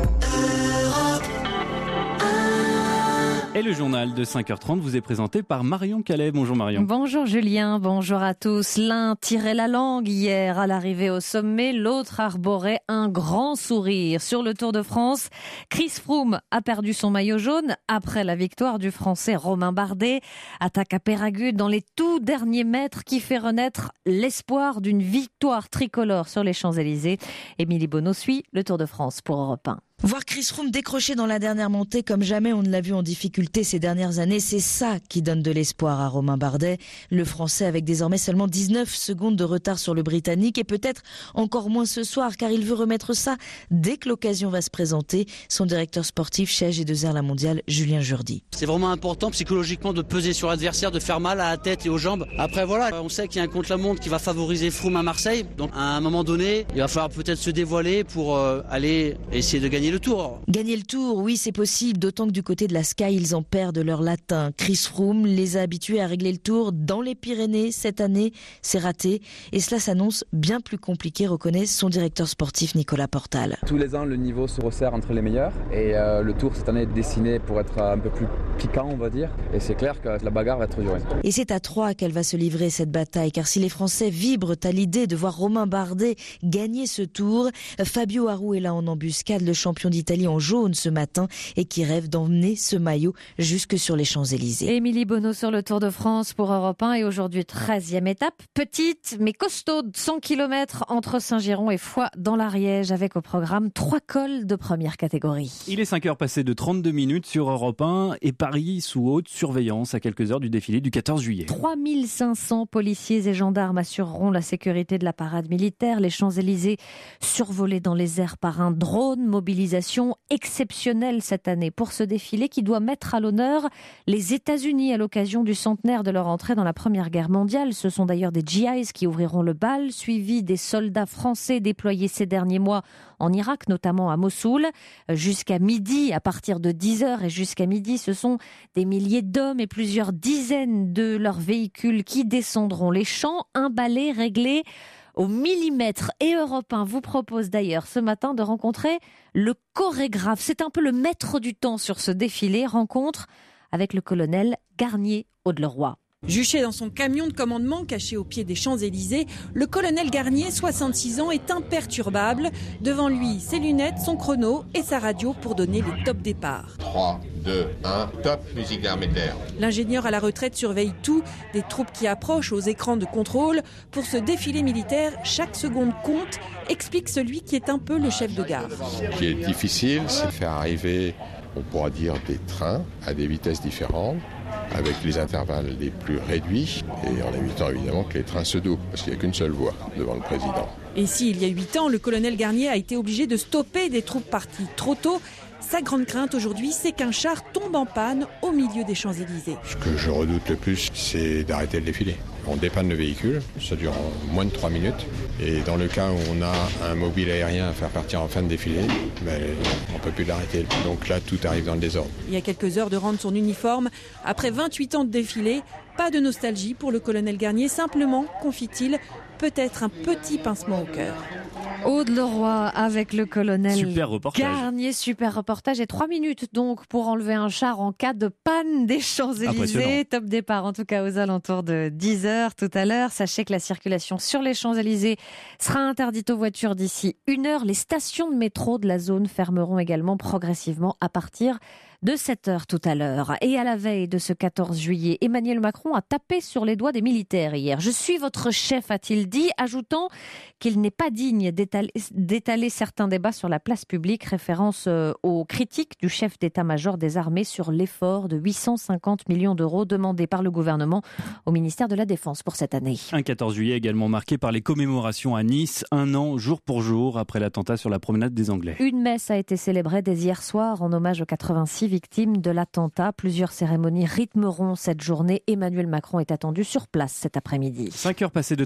Et le journal de cinq heures trente vous est présenté par Marion Calais. Bonjour Marion. Bonjour Julien, bonjour à tous. L'un tirait la langue hier à l'arrivée au sommet, l'autre arborait un grand sourire. Sur le Tour de France, Chris Froome a perdu son maillot jaune après la victoire du Français Romain Bardet. Attaque à Péragude dans les tout derniers mètres qui fait renaître l'espoir d'une victoire tricolore sur les Champs-Élysées. Émilie Bonneau suit le Tour de France pour Europe un. Voir Chris Froome décrocher dans la dernière montée comme jamais on ne l'a vu en difficulté ces dernières années, c'est ça qui donne de l'espoir à Romain Bardet. Le Français avec désormais seulement dix-neuf secondes de retard sur le Britannique et peut-être encore moins ce soir car il veut remettre ça dès que l'occasion va se présenter. Son directeur sportif chez A G deux R La Mondiale, Julien Jourdi. C'est vraiment important psychologiquement de peser sur l'adversaire, de faire mal à la tête et aux jambes. Après voilà, on sait qu'il y a un contre-la-montre qui va favoriser Froome à Marseille. Donc à un moment donné, il va falloir peut-être se dévoiler pour euh, aller essayer de gagner le tour. Gagner le tour, oui c'est possible, d'autant que du côté de la Sky, ils en perdent leur latin. Chris Froome les a habitués à régler le tour dans les Pyrénées. Cette année, c'est raté et cela s'annonce bien plus compliqué, reconnaît son directeur sportif Nicolas Portal. Tous les ans, le niveau se resserre entre les meilleurs et euh, le tour cette année est dessiné pour être un peu plus piquant, on va dire. Et c'est clair que la bagarre va être durée. Et c'est à trois qu'elle va se livrer cette bataille, car si les Français vibrent à l'idée de voir Romain Bardet gagner ce tour, Fabio Aru est là en embuscade, le champion d'Italie en jaune ce matin et qui rêve d'emmener ce maillot jusque sur les Champs-Élysées. Émilie Bonneau sur le Tour de France pour Europe un et aujourd'hui treizième étape, petite mais costaude, cent kilomètres entre Saint-Giron et Foix dans l'Ariège avec au programme trois cols de première catégorie. Il est cinq heures passées de trente-deux minutes sur Europe un et Paris sous haute surveillance à quelques heures du défilé du quatorze juillet. trois mille cinq cents policiers et gendarmes assureront la sécurité de la parade militaire. Les Champs-Élysées survolés dans les airs par un drone, mobilisation exceptionnelle cette année pour ce défilé qui doit mettre à l'honneur les États-Unis à l'occasion du centenaire de leur entrée dans la Première Guerre mondiale. Ce sont d'ailleurs des G Is qui ouvriront le bal, suivis des soldats français déployés ces derniers mois en Irak, notamment à Mossoul. Jusqu'à midi, à partir de dix heures et jusqu'à midi, ce sont des milliers d'hommes et plusieurs dizaines de leurs véhicules qui descendront les champs, un balai réglé au millimètre. Et Europe un vous propose d'ailleurs ce matin de rencontrer le chorégraphe. C'est un peu le maître du temps sur ce défilé. Rencontre avec le colonel Garnier Aude-le-Roi. Juché dans son camion de commandement caché au pied des Champs-Élysées, le colonel Garnier, soixante-six ans, est imperturbable. Devant lui, ses lunettes, son chrono et sa radio pour donner les top départs. trois, deux, un, top, musique d'armée de terre. L'ingénieur à la retraite surveille tout, des troupes qui approchent aux écrans de contrôle. Pour ce défilé militaire, chaque seconde compte, explique celui qui est un peu le chef de gare. Ce qui est difficile, c'est faire arriver, on pourra dire, des trains à des vitesses différentes, avec les intervalles les plus réduits et en évitant évidemment que les trains se doublent, parce qu'il n'y a qu'une seule voie devant le président. Et si, il y a huit ans, le colonel Garnier a été obligé de stopper des troupes parties trop tôt, sa grande crainte aujourd'hui, c'est qu'un char tombe en panne au milieu des Champs-Élysées. Ce que je redoute le plus, c'est d'arrêter le défilé. On dépanne le véhicule, ça dure moins de trois minutes. Et dans le cas où on a un mobile aérien à faire partir en fin de défilé, ben, on ne peut plus l'arrêter. Donc là, tout arrive dans le désordre. Il y a quelques heures de rendre son uniforme. Après vingt-huit ans de défilé, pas de nostalgie pour le colonel Garnier. Simplement, confie-t-il, peut-être un petit pincement au cœur. Aude-le-Roi avec le colonel super reportage. Garnier, super reportage. Et trois minutes donc pour enlever un char en cas de panne des Champs-Élysées. Top départ en tout cas aux alentours de dix heures tout à l'heure. Sachez que la circulation sur les Champs-Élysées sera interdite aux voitures d'ici une heure. Les stations de métro de la zone fermeront également progressivement à partir de sept heures tout à l'heure. Et à la veille de ce quatorze juillet, Emmanuel Macron a tapé sur les doigts des militaires hier. « Je suis votre chef », a-t-il dit, ajoutant qu'il n'est pas digne d'étaler, d'étaler certains débats sur la place publique, référence aux critiques du chef d'état-major des armées sur l'effort de huit cent cinquante millions d'euros demandé par le gouvernement au ministère de la Défense pour cette année. Un quatorze juillet également marqué par les commémorations à Nice, un an jour pour jour après l'attentat sur la promenade des Anglais. Une messe a été célébrée dès hier soir en hommage aux quatre-vingt-six victimes de l'attentat. Plusieurs cérémonies rythmeront cette journée. Emmanuel Macron est attendu sur place cet après-midi. cinq heures passées de trente-cinq minutes.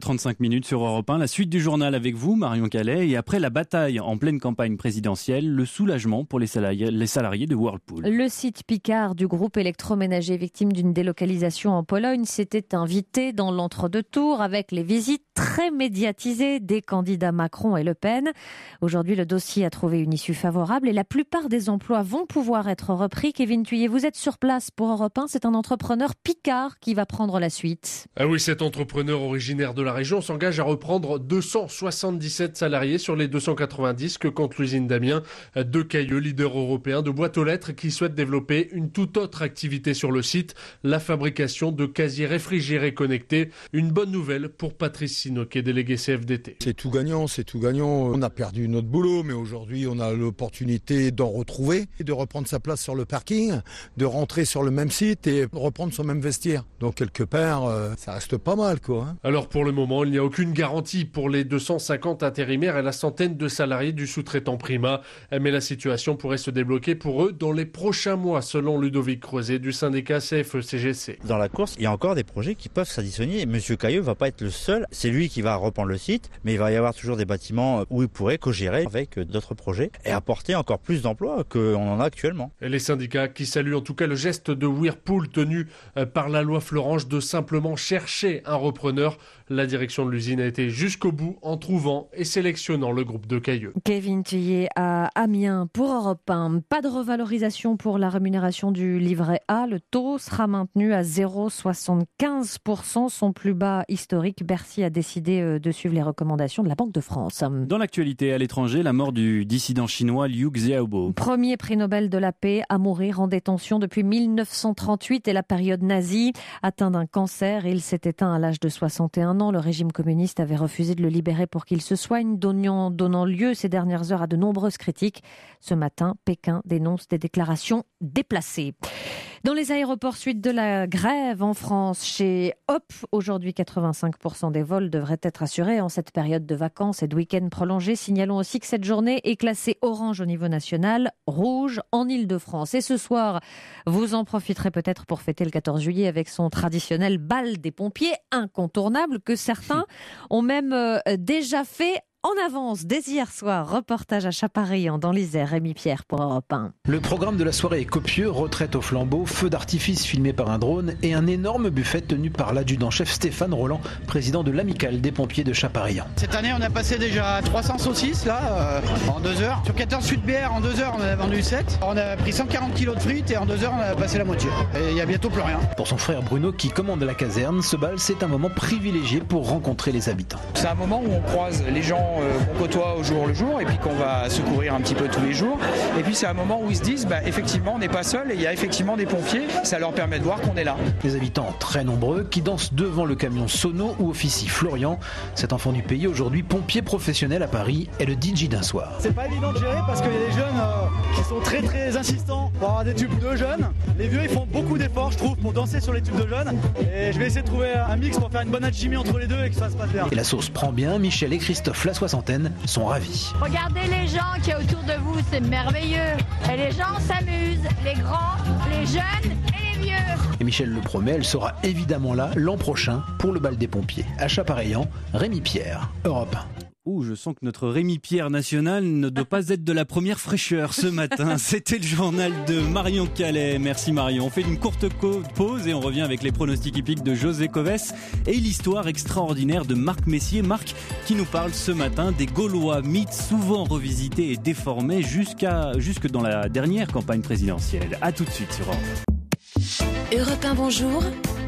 minutes sur Europe un. La suite du journal avec vous, Marion Calais. Et après la bataille en pleine campagne présidentielle, le soulagement pour les salariés, les salariés de Whirlpool. Le site Picard du groupe électroménager victime d'une délocalisation en Pologne s'était invité dans l'entre-deux tours avec les visites très médiatisées des candidats Macron et Le Pen. Aujourd'hui, le dossier a trouvé une issue favorable et la plupart des emplois vont pouvoir être repris. Kevin Thuyer, vous êtes sur place pour Europe un. C'est un entrepreneur Picard qui va prendre la suite. Ah oui, cet entrepreneur originaire de la région s'engage à reprendre deux cent soixante-dix-sept salariés sur les deux cent quatre-vingt-dix que compte l'usine d'Amiens de Cailleux, leader européen de boîtes aux lettres qui souhaite développer une toute autre activité sur le site, la fabrication de casiers réfrigérés connectés. Une bonne nouvelle pour Patrice Sinoquet, délégué C F D T. C'est tout gagnant, c'est tout gagnant. On a perdu notre boulot, mais aujourd'hui on a l'opportunité d'en retrouver, de reprendre sa place sur le parking, de rentrer sur le même site et reprendre son même vestiaire. Donc quelque part, euh, ça reste pas mal, quoi. Hein. Alors pour le moment, il n'y a aucune garantie pour les deux cent cinquante intérimaires et la centaine de salariés du sous-traitant Prima. Mais la situation pourrait se débloquer pour eux dans les prochains mois, selon Ludovic Creuset du syndicat C F E C G C. Dans la course, il y a encore des projets qui peuvent s'additionner. Monsieur Cailleux va pas être le seul. C'est lui qui va reprendre le site, mais il va y avoir toujours des bâtiments où il pourrait co-gérer avec d'autres projets et apporter encore plus d'emplois qu'on en a actuellement. Et les syndicats qui saluent en tout cas le geste de Whirlpool tenu par la loi Florange de simplement chercher un repreneur. La direction de l'usine a été jusqu'au bout en trouvant et sélectionnant le groupe de Cailleux. Kevin Thuyer à Amiens pour Europe un. Pas de revalorisation pour la rémunération du livret A. Le taux sera maintenu à zéro virgule soixante-quinze pour cent, son plus bas historique. Bercy a décidé de suivre les recommandations de la Banque de France. Dans l'actualité à l'étranger, la mort du dissident chinois Liu Xiaobo. Premier prix Nobel de la paix à mourir en détention depuis mille neuf cent trente-huit et la période nazie. Atteint d'un cancer, il s'est éteint à l'âge de soixante et un ans. Le régime communiste avait refusé de le libérer pour qu'il se soigne, donnant, donnant lieu ces dernières heures à de nombreuses critiques. Ce matin, Pékin dénonce des déclarations déplacées. Dans les aéroports, suite de la grève en France, chez Hop, aujourd'hui quatre-vingt-cinq pour cent des vols devraient être assurés en cette période de vacances et de week-end prolongé. Signalons aussi que cette journée est classée orange au niveau national, rouge en Île-de-France. Et ce soir, vous en profiterez peut-être pour fêter le quatorze juillet avec son traditionnel bal des pompiers, incontournable, que certains ont même euh, déjà fait en avance dès hier soir. Reportage à Chaparillan dans l'Isère. Rémi Pierre pour Europe un. Le programme de la soirée est copieux, retraite au flambeau, feu d'artifice filmé par un drone et un énorme buffet tenu par l'adjudant-chef Stéphane Roland, président de l'amicale des pompiers de Chaparillan. Cette année, on a passé déjà trois cents saucisses là, euh, en deux heures. Sur quatorze fûts de bière, en deux heures, on en a vendu sept. On a pris cent quarante kilos de frites et en deux heures, on a passé la moitié. Et il n'y a bientôt plus rien. Pour son frère Bruno, qui commande la caserne, ce bal, c'est un moment privilégié pour rencontrer les habitants. C'est un moment où on croise les gens euh, qu'on côtoie au jour le jour et puis qu'on va secourir un petit peu tous les jours. Et puis c'est un moment où ils se disent, bah, effectivement, on n'est pas seul et il y a effectivement des pompiers. Ça leur permet de voir qu'on est là. Des habitants très nombreux qui dansent devant le camion Sono où officie Florian. Cet enfant du pays, aujourd'hui pompier professionnel à Paris, est le D J d'un soir. C'est pas évident de gérer parce qu'il y a des jeunes euh, qui sont très très insistants pour avoir des tubes de jeunes. Les vieux, ils font beaucoup d'efforts, je trouve, pour danser sur les tubes de jeunes. Et je vais essayer de trouver un mix pour faire une bonne alchimie entre les deux et que ça se passe bien. Et la sauce prend bien. Michel et Christophe, la soixantaine, sont ravis. Regardez les gens qui y a autour de vous, c'est merveilleux. Et les gens s'amusent, les grands, les jeunes et les vieux. Et Michel le promet, elle sera évidemment là l'an prochain pour le bal des pompiers. À Chaparillan, Rémi Pierre, Europe un. Ouh, je sens que notre Rémi Pierre national ne doit pas être de la première fraîcheur ce matin. C'était le journal de Marion Calais. Merci Marion. On fait une courte pause et on revient avec les pronostics hippiques de José Coves et l'histoire extraordinaire de Marc Messier. Marc qui nous parle ce matin des Gaulois, mythes souvent revisités et déformés jusqu'à, jusque dans la dernière campagne présidentielle. À tout de suite sur Europe. Europe un, bonjour.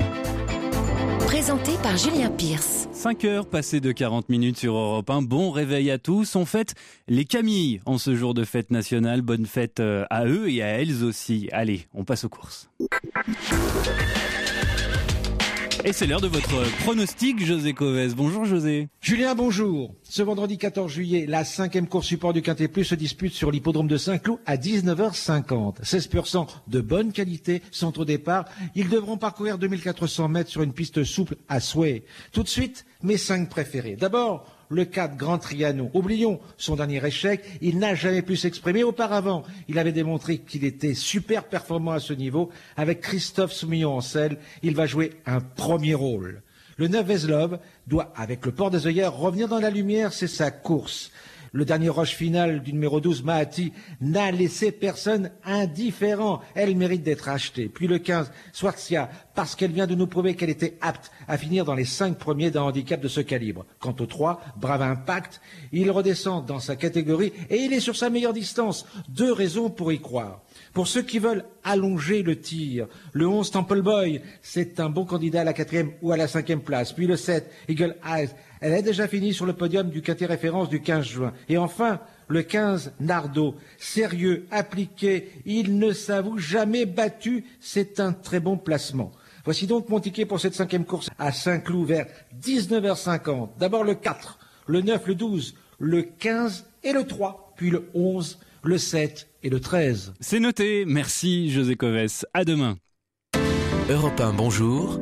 Présenté par Julien Pierce. cinq heures passées de quarante minutes sur Europe un. Bon réveil à tous. On fête les Camilles en ce jour de fête nationale. Bonne fête à eux et à elles aussi. Allez, on passe aux courses. Et c'est l'heure de votre pronostic, José Coves. Bonjour José. Julien, bonjour. Ce vendredi quatorze juillet, la cinquième course support du Quintet Plus se dispute sur l'hippodrome de Saint-Cloud à dix-neuf heures cinquante. seize pour cent de bonne qualité sont au départ. Ils devront parcourir deux mille quatre cents mètres sur une piste souple à souhait. Tout de suite, mes cinq préférés. D'abord, le quatre Grand Trianon. Oublions son dernier échec. Il n'a jamais pu s'exprimer auparavant. Il avait démontré qu'il était super performant à ce niveau. Avec Christophe Soumillon en selle, il va jouer un premier rôle. Le neuf Veslov doit, avec le port des œillères, revenir dans la lumière, c'est sa course. Le dernier rush final du numéro douze, Mahati, n'a laissé personne indifférent. Elle mérite d'être achetée. Puis le quinze, Swarzia, parce qu'elle vient de nous prouver qu'elle était apte à finir dans les cinq premiers d'un handicap de ce calibre. Quant au trois, Brave Impact, il redescend dans sa catégorie et il est sur sa meilleure distance. Deux raisons pour y croire. Pour ceux qui veulent allonger le tir, le onze Temple Boy, c'est un bon candidat à la quatrième ou à la cinquième place. Puis le sept, Eagle Eyes, elle a déjà fini sur le podium du quintet référence du quinze juin. Et enfin, le quinze, Nardo, sérieux, appliqué, il ne s'avoue jamais battu, c'est un très bon placement. Voici donc mon ticket pour cette cinquième course à Saint-Cloud vers dix-neuf heures cinquante. D'abord le quatre, le neuf, le douze, le quinze et le trois, puis le onze, le sept et le treize. C'est noté, merci José Coves, à demain. Europe un, bonjour.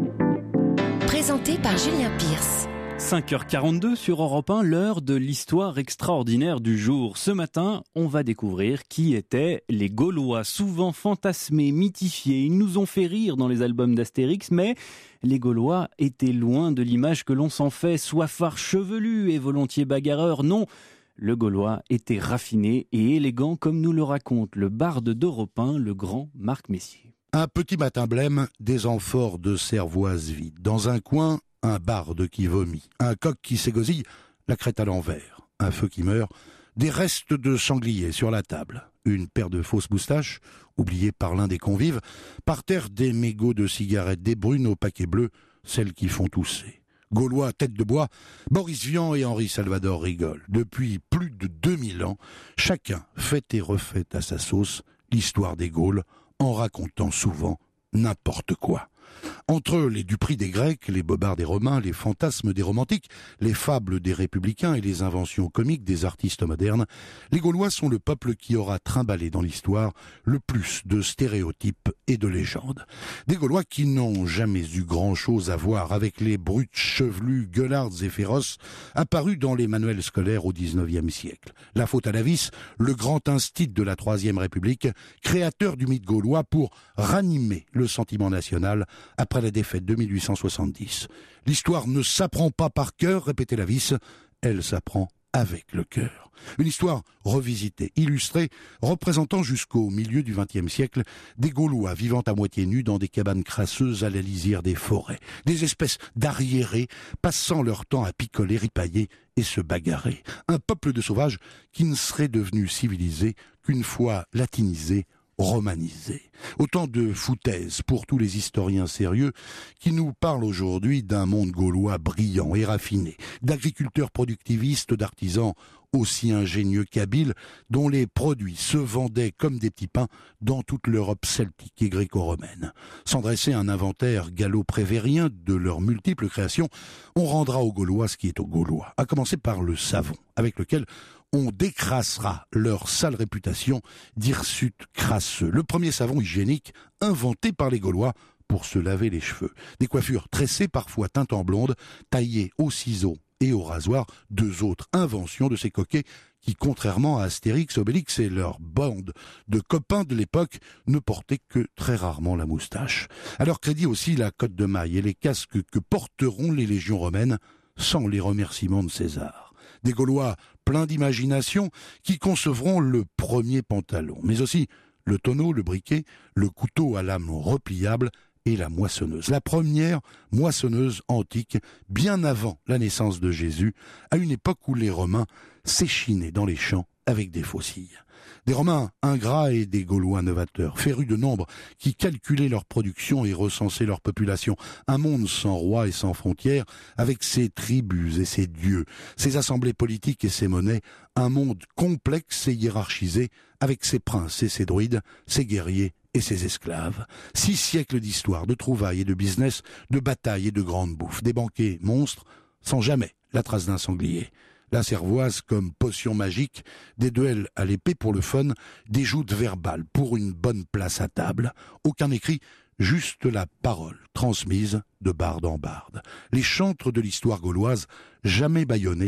Présenté par Julien Pierce. cinq heures quarante-deux sur Europe un, l'heure de l'histoire extraordinaire du jour. Ce matin, on va découvrir qui étaient les Gaulois, souvent fantasmés, mythifiés. Ils nous ont fait rire dans les albums d'Astérix, mais les Gaulois étaient loin de l'image que l'on s'en fait, soifards chevelus et volontiers bagarreurs. Non, le Gaulois était raffiné et élégant comme nous le raconte le barde d'Europe un, le grand Marc Messier. Un petit matin blême, des amphores de cervoise vides. Dans un coin, un barde qui vomit, un coq qui s'égosille, la crête à l'envers, un feu qui meurt, des restes de sanglier sur la table, une paire de fausses moustaches, oubliées par l'un des convives, par terre des mégots de cigarettes, des brunes au paquet bleu, celles qui font tousser. Gaulois tête de bois, Boris Vian et Henri Salvador rigolent. Depuis plus de deux mille ans, chacun fait et refait à sa sauce l'histoire des Gaules en racontant souvent n'importe quoi. Entre eux, les Dupris des Grecs, les bobards des Romains, les fantasmes des romantiques, les fables des républicains et les inventions comiques des artistes modernes, les Gaulois sont le peuple qui aura trimballé dans l'histoire le plus de stéréotypes et de légendes. Des Gaulois qui n'ont jamais eu grand-chose à voir avec les brutes chevelus, gueulards et féroces apparus dans les manuels scolaires au dix-neuvième siècle. La faute à Lavis, le grand instit de la Troisième République, créateur du mythe gaulois pour ranimer le sentiment national après la défaite de mille huit cent soixante-dix. L'histoire ne s'apprend pas par cœur, répétait Lavis, elle s'apprend avec le cœur. Une histoire revisitée, illustrée, représentant jusqu'au milieu du vingtième siècle des Gaulois vivant à moitié nus dans des cabanes crasseuses à la lisière des forêts, des espèces d'arriérés passant leur temps à picoler, ripailler et se bagarrer. Un peuple de sauvages qui ne serait devenu civilisé qu'une fois latinisé, romanisé. Autant de foutaises pour tous les historiens sérieux qui nous parlent aujourd'hui d'un monde gaulois brillant et raffiné, d'agriculteurs productivistes, d'artisans aussi ingénieux qu'habiles, dont les produits se vendaient comme des petits pains dans toute l'Europe celtique et gréco-romaine. Sans dresser un inventaire gallo-prévérien de leurs multiples créations, on rendra aux Gaulois ce qui est aux Gaulois, à commencer par le savon, avec lequel on décrassera leur sale réputation d'hirsutes crasseux. Le premier savon hygiénique inventé par les Gaulois pour se laver les cheveux. Des coiffures tressées, parfois teintes en blonde, taillées au ciseau et au rasoir, deux autres inventions de ces coquets qui, contrairement à Astérix, Obélix et leur bande de copains de l'époque, ne portaient que très rarement la moustache. À leur crédit aussi la cotte de maille et les casques que porteront les légions romaines sans les remerciements de César. Des Gaulois pleins d'imagination qui concevront le premier pantalon, mais aussi le tonneau, le briquet, le couteau à lame repliable et la moissonneuse. La première moissonneuse antique, bien avant la naissance de Jésus, à une époque où les Romains s'échinaient dans les champs avec des faucilles. Des Romains ingrats et des Gaulois novateurs, férus de nombre, qui calculaient leur production et recensaient leur population. Un monde sans roi et sans frontières, avec ses tribus et ses dieux, ses assemblées politiques et ses monnaies, un monde complexe et hiérarchisé, avec ses princes et ses druides, ses guerriers et ses esclaves. Six siècles d'histoire, de trouvailles et de business, de batailles et de grandes bouffes, des banquets monstres, sans jamais la trace d'un sanglier. La cervoise comme potion magique, des duels à l'épée pour le fun, des joutes verbales pour une bonne place à table. Aucun écrit, juste la parole transmise de barde en barde. Les chantres de l'histoire gauloise, jamais bâillonnés,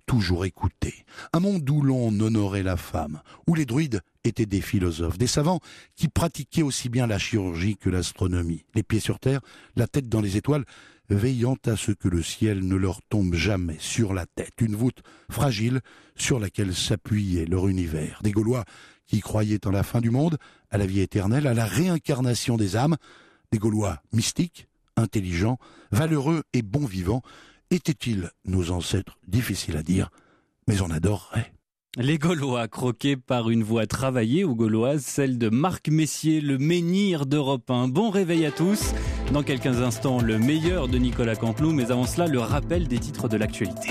toujours écouté. Un monde où l'on honorait la femme, où les druides étaient des philosophes, des savants qui pratiquaient aussi bien la chirurgie que l'astronomie. Les pieds sur terre, la tête dans les étoiles, veillant à ce que le ciel ne leur tombe jamais sur la tête. Une voûte fragile sur laquelle s'appuyait leur univers. Des Gaulois qui croyaient en la fin du monde, à la vie éternelle, à la réincarnation des âmes. Des Gaulois mystiques, intelligents, valeureux et bons vivants. Étaient-ils nos ancêtres? Difficile à dire, mais on adorerait. Les Gaulois, croqués par une voix travaillée ou gauloise, celle de Marc Messier, le menhir d'Europe un. Bon réveil à tous. Dans quelques instants, le meilleur de Nicolas Canteloup, mais avant cela, le rappel des titres de l'actualité.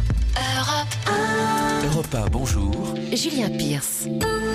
Europe un. Europe un, bonjour. Julien Pierce.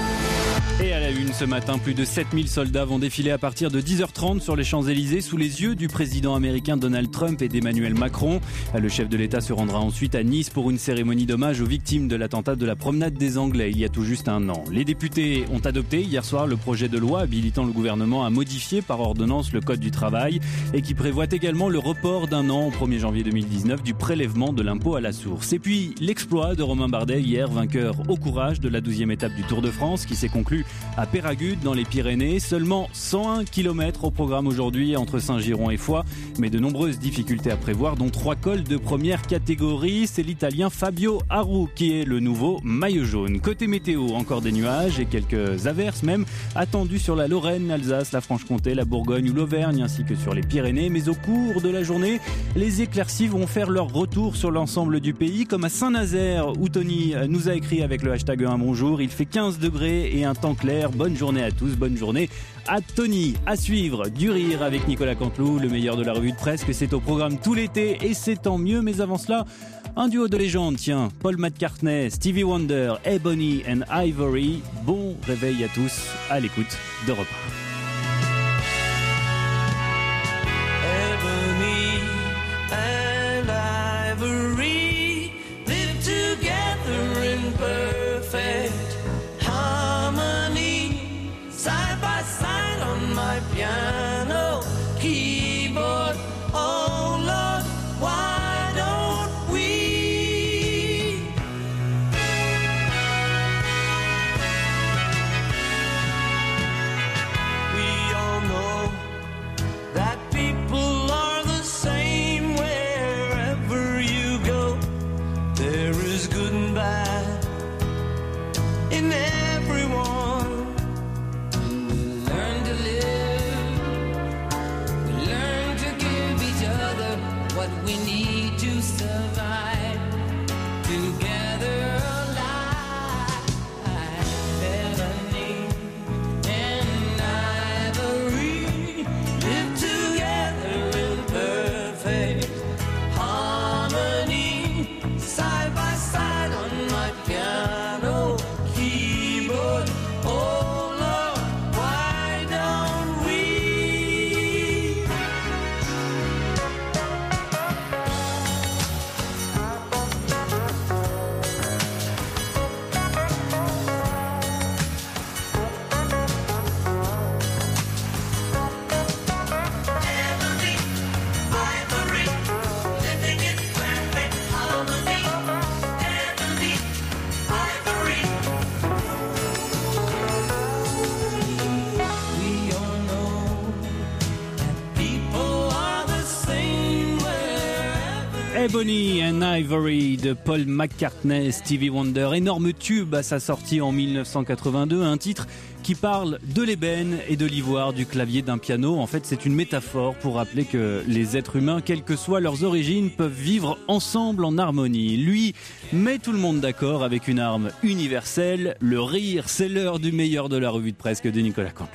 Et à la une ce matin, plus de sept mille soldats vont défiler à partir de dix heures trente sur les Champs-Élysées sous les yeux du président américain Donald Trump et d'Emmanuel Macron. Le chef de l'État se rendra ensuite à Nice pour une cérémonie d'hommage aux victimes de l'attentat de la promenade des Anglais il y a tout juste un an. Les députés ont adopté hier soir le projet de loi habilitant le gouvernement à modifier par ordonnance le code du travail et qui prévoit également le report d'un an au premier janvier deux mille dix-neuf du prélèvement de l'impôt à la source. Et puis l'exploit de Romain Bardet hier, vainqueur au courage de la douzième étape du Tour de France qui s'est conclue à Péragudes dans les Pyrénées. Seulement cent un kilomètres au programme aujourd'hui entre Saint-Giron et Foix, mais de nombreuses difficultés à prévoir, dont trois cols de première catégorie. C'est l'Italien Fabio Aru qui est le nouveau maillot jaune. Côté météo, encore des nuages et quelques averses même attendues sur la Lorraine, l'Alsace, la Franche-Comté, la Bourgogne ou l'Auvergne, ainsi que sur les Pyrénées. Mais au cours de la journée, les éclaircies vont faire leur retour sur l'ensemble du pays, comme à Saint-Nazaire, où Tony nous a écrit avec le hashtag un bonjour. Il fait quinze degrés et un temps clair. Bonne journée à tous, bonne journée à Tony. À suivre, du rire avec Nicolas Canteloup, le meilleur de la revue de presse, que c'est au programme tout l'été et c'est tant mieux. Mais avant cela, un duo de légende, tiens, Paul McCartney, Stevie Wonder, Ebony and Ivory. Bon réveil à tous, à l'écoute d'Europe un. Piano, keyboard, oh Lord, why don't we? We all know that people are the same wherever you go. There is good and bad in everyone. What we need to survive together alive. Ebony and Ivory live together in perfect harmony, side by side on my piano keyboard. Oh Lord, why don't we? Ebony and Ivory de Paul McCartney, Stevie Wonder, énorme tube à sa sortie en mille neuf cent quatre-vingt-deux, un titre qui parle de l'ébène et de l'ivoire du clavier d'un piano. En fait, c'est une métaphore pour rappeler que les êtres humains, quelles que soient leurs origines, peuvent vivre ensemble en harmonie. Lui met tout le monde d'accord avec une arme universelle, le rire. C'est l'heure du meilleur de la revue de presse de Nicolas Canteloup.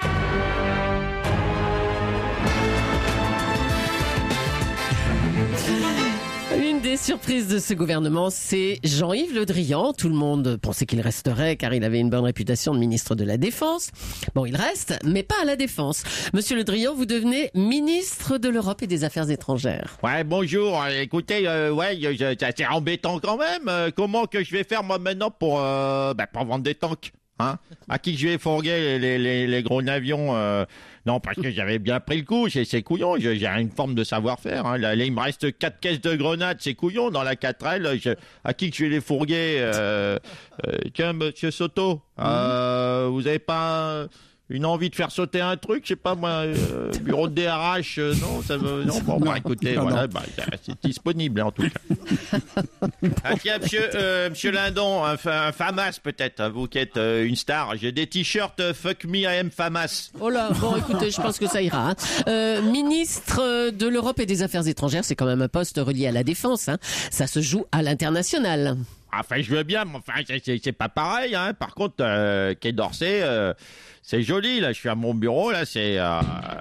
Une des surprises de ce gouvernement, c'est Jean-Yves Le Drian. Tout le monde pensait qu'il resterait car il avait une bonne réputation de ministre de la Défense. Bon, il reste, mais pas à la Défense. Monsieur Le Drian, vous devenez ministre de l'Europe et des Affaires étrangères. Ouais, bonjour. Écoutez, euh, ouais, c'est embêtant quand même. Euh, comment que je vais faire moi maintenant pour, euh, bah, pour vendre des tanks ? Hein, à qui je vais fourguer les, les, les gros avions euh... Non, parce que j'avais bien pris le coup, c'est, c'est couillon, j'ai, j'ai une forme de savoir-faire. Hein. Là, là, il me reste quatre caisses de grenades, c'est couillon, dans la quatre L. Je... À qui que je vais les fourguer euh... Euh, Tiens, monsieur Soto, euh, vous avez pas une envie de faire sauter un truc, je sais pas moi, euh, bureau de D R H, euh, non, ça veut, non, bon, bah, écoutez, non, voilà, non. Bah, c'est disponible, en tout cas. Ah, tiens, monsieur, euh, monsieur Lindon, un, un FAMAS, peut-être, vous qui êtes euh, une star, j'ai des t-shirts euh, Fuck Me, I Am FAMAS. Oh là, bon, écoutez, je pense que ça ira. Hein. Euh, ministre de l'Europe et des Affaires étrangères, c'est quand même un poste relié à la défense, hein. Ça se joue à l'international. Enfin, je veux bien, mais enfin, c'est, c'est, c'est pas pareil, hein. Par contre, euh, Quai d'Orsay, euh, c'est joli, là. Je suis à mon bureau, là, c'est... Euh,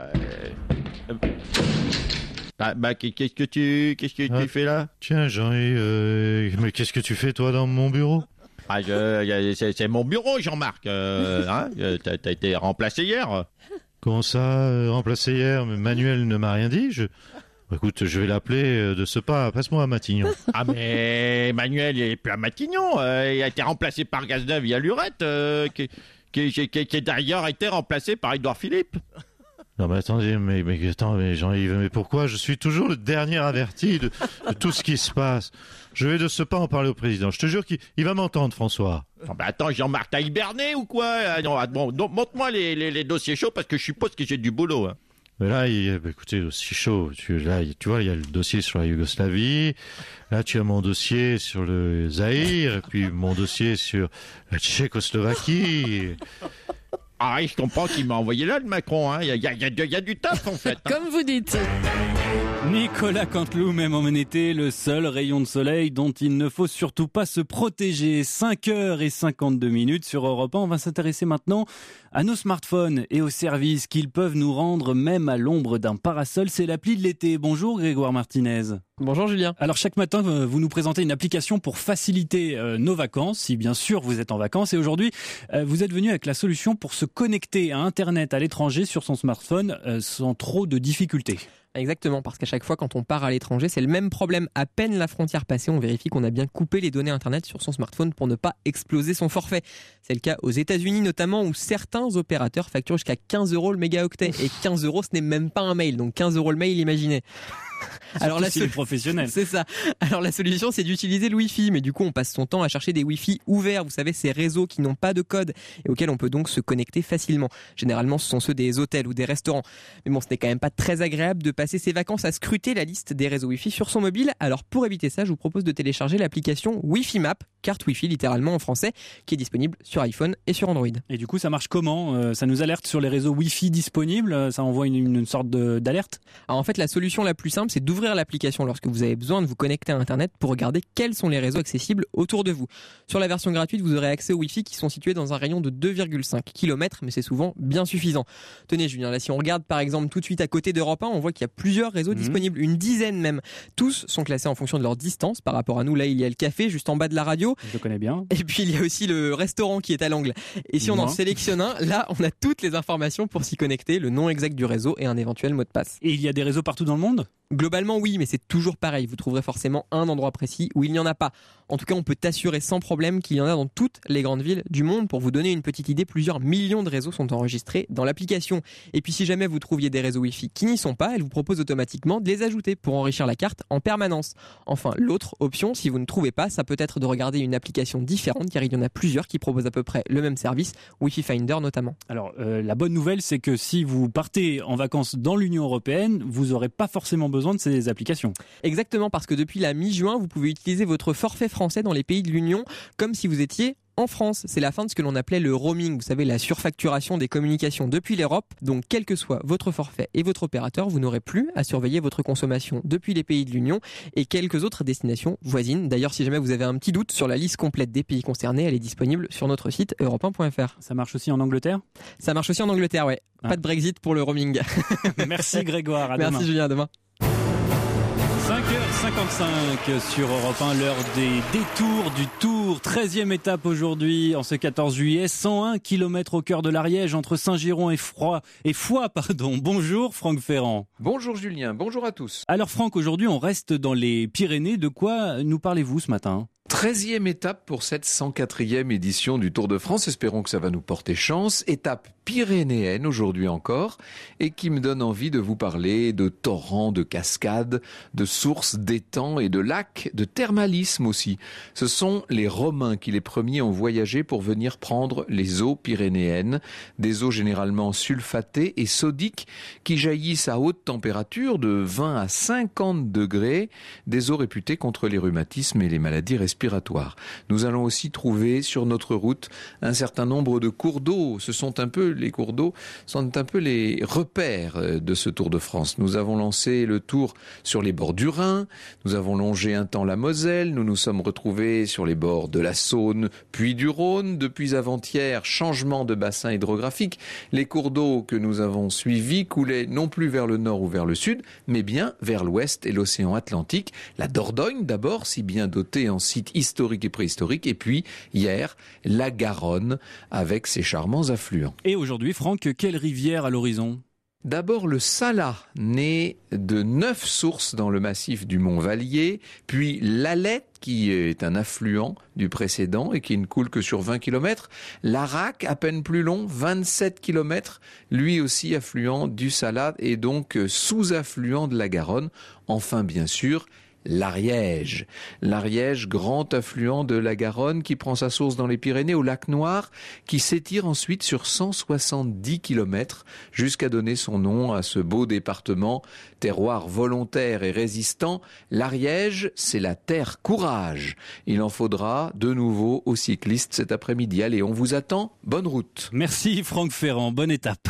euh, bah, bah, qu'est-ce que tu, qu'est-ce que ah, tu fais là? Tiens, Jean-Yves, euh, mais qu'est-ce que tu fais, toi, dans mon bureau? Ah, je, c'est, c'est mon bureau, Jean-Marc. Euh, hein, t'as, t'as été remplacé hier. Comment ça, euh, remplacé hier? Mais Manuel ne m'a rien dit, je... Écoute, je vais l'appeler de ce pas. Passe-moi à Matignon. Ah, mais Manuel, il n'est plus à Matignon. Euh, il a été remplacé par Gazneuf via Lurette, euh, qui, qui, qui, qui, qui a d'ailleurs été remplacé par Édouard Philippe. Non, mais attendez, mais, mais, attends, mais Jean-Yves, mais pourquoi je suis toujours le dernier averti de, de tout ce qui se passe? Je vais de ce pas en parler au président. Je te jure qu'il il va m'entendre, François. Non, bah attends, Jean-Marc, t'as hiberné ou quoi? ah, non, bon, donc, montre-moi les, les, les dossiers chauds parce que je suppose que j'ai du boulot. Hein. Mais là, il, bah, écoutez, dossier chaud. Tu, là, tu vois, il y a le dossier sur la Yougoslavie. Là, tu as mon dossier sur le Zaïre, et puis mon dossier sur la Tchécoslovaquie. Ah oui, je comprends qu'il m'a envoyé là, le Macron. Il hein. y, a, y, a, y a du taf, en fait. Hein. Comme vous dites. Nicolas Canteloup, même en été, le seul rayon de soleil dont il ne faut surtout pas se protéger. cinq heures cinquante-deux minutes sur Europe un. On va s'intéresser maintenant à nos smartphones et aux services qu'ils peuvent nous rendre même à l'ombre d'un parasol. C'est l'appli de l'été. Bonjour Grégoire Martinez. Bonjour Julien. Alors chaque matin, vous nous présentez une application pour faciliter euh, nos vacances, si bien sûr vous êtes en vacances. Et aujourd'hui, euh, vous êtes venu avec la solution pour se connecter à Internet à l'étranger sur son smartphone euh, sans trop de difficultés. Exactement, parce qu'à chaque fois quand on part à l'étranger, c'est le même problème. À peine la frontière passée, on vérifie qu'on a bien coupé les données Internet sur son smartphone pour ne pas exploser son forfait. C'est le cas aux États-Unis notamment, où certains opérateurs facturent jusqu'à quinze euros le mégaoctet. Et quinze euros, ce n'est même pas un mail, donc quinze euros le mail, imaginez. Alors la sol... professionnel. C'est ça. Alors la solution, c'est d'utiliser le Wi-Fi, mais du coup, on passe son temps à chercher des Wi-Fi ouverts. Vous savez, ces réseaux qui n'ont pas de code et auxquels on peut donc se connecter facilement. Généralement, ce sont ceux des hôtels ou des restaurants. Mais bon, ce n'est quand même pas très agréable de passer ses vacances à scruter la liste des réseaux Wi-Fi sur son mobile. Alors pour éviter ça, je vous propose de télécharger l'application Wi-Fi Map, carte Wi-Fi littéralement en français, qui est disponible sur iPhone et sur Android. Et du coup, ça marche comment? euh, Ça nous alerte sur les réseaux Wi-Fi disponibles? Ça envoie une, une sorte de, d'alerte? Alors en fait, la solution la plus simple, c'est d'ouvrir l'application lorsque vous avez besoin de vous connecter à Internet pour regarder quels sont les réseaux accessibles autour de vous. Sur la version gratuite, vous aurez accès aux Wi-Fi qui sont situés dans un rayon de deux virgule cinq kilomètres, mais c'est souvent bien suffisant. Tenez Julien, là si on regarde par exemple tout de suite à côté d'Europe un, on voit qu'il y a plusieurs réseaux mmh. disponibles, une dizaine même. Tous sont classés en fonction de leur distance par rapport à nous. Là, il y a le café juste en bas de la radio. Je le connais bien. Et puis il y a aussi le restaurant qui est à l'angle. Et si on en sélectionne un, là, on a toutes les informations pour s'y connecter, le nom exact du réseau et un éventuel mot de passe. Et il y a des réseaux partout dans le monde ? Globalement oui, mais c'est toujours pareil. Vous trouverez forcément un endroit précis où il n'y en a pas. En tout cas, on peut t'assurer sans problème qu'il y en a dans toutes les grandes villes du monde. Pour vous donner une petite idée, plusieurs millions de réseaux sont enregistrés dans l'application. Et puis si jamais vous trouviez des réseaux Wi-Fi qui n'y sont pas, elle vous propose automatiquement de les ajouter pour enrichir la carte en permanence. Enfin, l'autre option, si vous ne trouvez pas, ça peut être de regarder une application différente, car il y en a plusieurs qui proposent à peu près le même service, Wi-Fi Finder notamment. Alors, euh, la bonne nouvelle, c'est que si vous partez en vacances dans l'Union européenne, vous n'aurez pas forcément besoin de ces applications. Exactement, parce que depuis la mi-juin, vous pouvez utiliser votre forfait français dans les pays de l'Union comme si vous étiez en France. C'est la fin de ce que l'on appelait le roaming, vous savez, la surfacturation des communications depuis l'Europe. Donc, quel que soit votre forfait et votre opérateur, vous n'aurez plus à surveiller votre consommation depuis les pays de l'Union et quelques autres destinations voisines. D'ailleurs, si jamais vous avez un petit doute sur la liste complète des pays concernés, elle est disponible sur notre site europe un point f r. Ça marche aussi en Angleterre ? Ça marche aussi en Angleterre, ouais. Ah. Pas de Brexit pour le roaming. Merci Grégoire, à Merci demain. Julien, à demain. cinq heures cinquante-cinq sur Europe un, l'heure des détours du Tour. treizième étape aujourd'hui, en ce quatorze juillet. cent un kilomètres au cœur de l'Ariège, entre Saint-Giron et Foix. Et Foix, pardon. Bonjour Franck Ferrand. Bonjour Julien, bonjour à tous. Alors Franck, aujourd'hui on reste dans les Pyrénées. De quoi nous parlez-vous ce matin ? treizième étape pour cette cent quatrième édition du Tour de France. Espérons que ça va nous porter chance. Étape pyrénéenne aujourd'hui encore et qui me donne envie de vous parler de torrents, de cascades, de sources, d'étangs et de lacs, de thermalisme aussi. Ce sont les Romains qui les premiers ont voyagé pour venir prendre les eaux pyrénéennes, des eaux généralement sulfatées et sodiques qui jaillissent à haute température de vingt à cinquante degrés, des eaux réputées contre les rhumatismes et les maladies respiratoires. Nous allons aussi trouver sur notre route un certain nombre de cours d'eau. Ce sont un peu les cours d'eau sont un peu les repères de ce Tour de France. Nous avons lancé le tour sur les bords du Rhin, nous avons longé un temps la Moselle, nous nous sommes retrouvés sur les bords de la Saône, puis du Rhône. Depuis avant-hier, changement de bassin hydrographique. Les cours d'eau que nous avons suivis coulaient non plus vers le nord ou vers le sud, mais bien vers l'ouest et l'océan Atlantique. La Dordogne d'abord, si bien dotée en sites historiques et préhistoriques, et puis hier, la Garonne avec ses charmants affluents. Et aujourd'hui, Franck, quelle rivière à l'horizon ? D'abord le Salat, né de neuf sources dans le massif du Mont Vallier, puis l'Alette, qui est un affluent du précédent et qui ne coule que sur vingt kilomètres. L'Arac, à peine plus long, vingt-sept kilomètres, lui aussi affluent du Salat et donc sous-affluent de la Garonne. Enfin, bien sûr, l'Ariège. L'Ariège, grand affluent de la Garonne qui prend sa source dans les Pyrénées au lac Noir, qui s'étire ensuite sur cent soixante-dix kilomètres jusqu'à donner son nom à ce beau département, terroir volontaire et résistant. L'Ariège, c'est la terre courage. Il en faudra de nouveau aux cyclistes cet après-midi. Allez, on vous attend. Bonne route. Merci Franck Ferrand, bonne étape.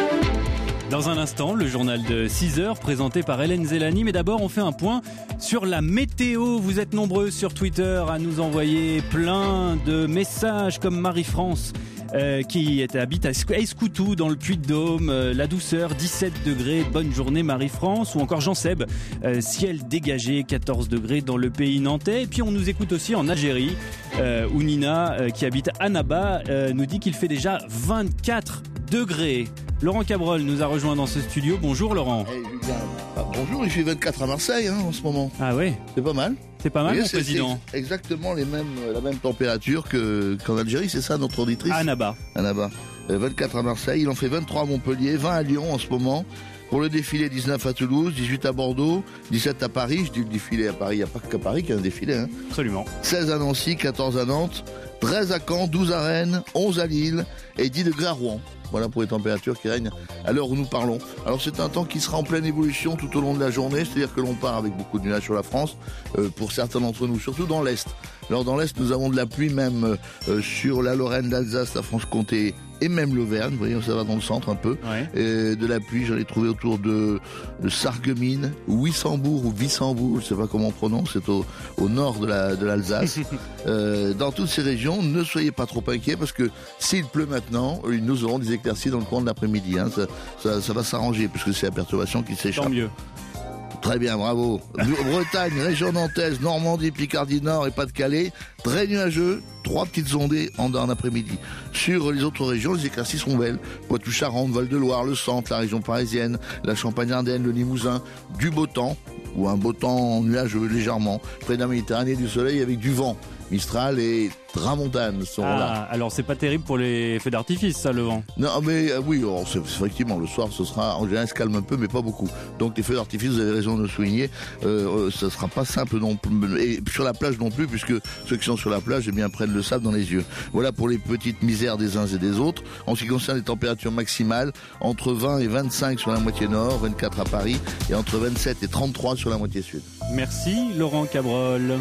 Dans un instant, le journal de six heures présenté par Hélène Zélani. Mais d'abord, on fait un point sur la météo. Vous êtes nombreux sur Twitter à nous envoyer plein de messages comme Marie-France euh, qui est, habite à Escoutou dans le Puy-de-Dôme. Euh, la douceur, dix-sept degrés, bonne journée Marie-France. Ou encore Jean-Seb, euh, ciel dégagé, quatorze degrés dans le pays nantais. Et puis on nous écoute aussi en Algérie euh, où Nina, euh, qui habite à Annaba, euh, nous dit qu'il fait déjà vingt-quatre degrés. Laurent Cabrol nous a rejoint dans ce studio. Bonjour Laurent. Hey, ah, bonjour, il fait vingt-quatre à Marseille hein, en ce moment. Ah ouais. C'est pas mal. C'est pas mal voyez, mon c'est, président. C'est exactement les mêmes, la même température que, qu'en Algérie, c'est ça notre auditrice ? Annaba. Annaba. Euh, vingt-quatre à Marseille, il en fait vingt-trois à Montpellier, vingt à Lyon en ce moment. Pour le défilé, dix-neuf à Toulouse, dix-huit à Bordeaux, dix-sept à Paris. Je dis le défilé à Paris, il n'y a pas qu'à Paris qu'il y a un défilé. Hein. Absolument. seize à Nancy, quatorze à Nantes, treize à Caen, douze à Rennes, onze à Lille et dix degrés à Rouen. Voilà pour les températures qui règnent à l'heure où nous parlons. Alors c'est un temps qui sera en pleine évolution tout au long de la journée, c'est-à-dire que l'on part avec beaucoup de nuages sur la France, euh, pour certains d'entre nous, surtout dans l'Est. Alors dans l'Est, nous avons de la pluie même euh, sur la Lorraine, l'Alsace, la Franche-Comté et même l'Auvergne, vous voyez, ça va dans le centre un peu. Ouais. Et de la pluie, j'en ai trouvé autour de, de Sarreguemines, Wissembourg ou Wissembourg, je sais pas comment on prononce, c'est au, au nord de, la, de l'Alsace. euh, dans toutes ces régions, ne soyez pas trop inquiets parce que s'il pleut maintenant, nous aurons des éclaircies dans le courant de l'après-midi. Hein. Ça, ça, ça va s'arranger puisque c'est la perturbation qui s'échappe. Tant mieux. Très bien, bravo. Bretagne, région nantaise, Normandie, Picardie Nord et Pas-de-Calais, très nuageux, trois petites ondées en, en après-midi. Sur les autres régions, les éclaircies sont belles. Poitou-Charentes, Val-de-Loire, le centre, la région parisienne, la Champagne-Ardenne, le Limousin, du beau temps, ou un beau temps nuageux légèrement, près de la Méditerranée, du soleil avec du vent. Mistral et Tramontane seront ah, là. Alors c'est pas terrible pour les feux d'artifice, ça, le vent. Non, mais euh, oui, alors, c'est, effectivement, le soir, ce sera, en général, se calme un peu, mais pas beaucoup. Donc les feux d'artifice, vous avez raison de le souligner, euh, ce sera pas simple non plus, et sur la plage non plus, puisque ceux qui sont sur la plage, eh bien, prennent le sable dans les yeux. Voilà pour les petites misères des uns et des autres. En ce qui concerne les températures maximales, entre vingt et vingt-cinq sur la moitié nord, vingt-quatre à Paris, et entre vingt-sept et trente-trois sur la moitié sud. Merci Laurent Cabrol.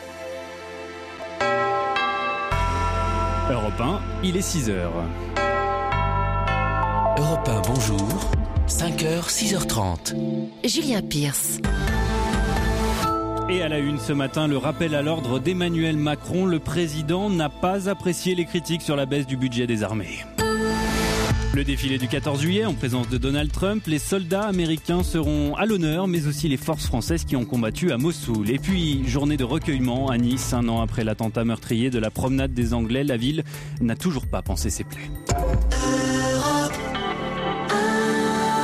Europe un, il est six heures. Europe un, bonjour. cinq heures, six heures trente. Julien Pierce. Et à la une ce matin, le rappel à l'ordre d'Emmanuel Macron. Le président n'a pas apprécié les critiques sur la baisse du budget des armées. Le défilé du quatorze juillet, en présence de Donald Trump, les soldats américains seront à l'honneur, mais aussi les forces françaises qui ont combattu à Mossoul. Et puis, journée de recueillement à Nice, un an après l'attentat meurtrier de la promenade des Anglais, la ville n'a toujours pas pansé ses plaies.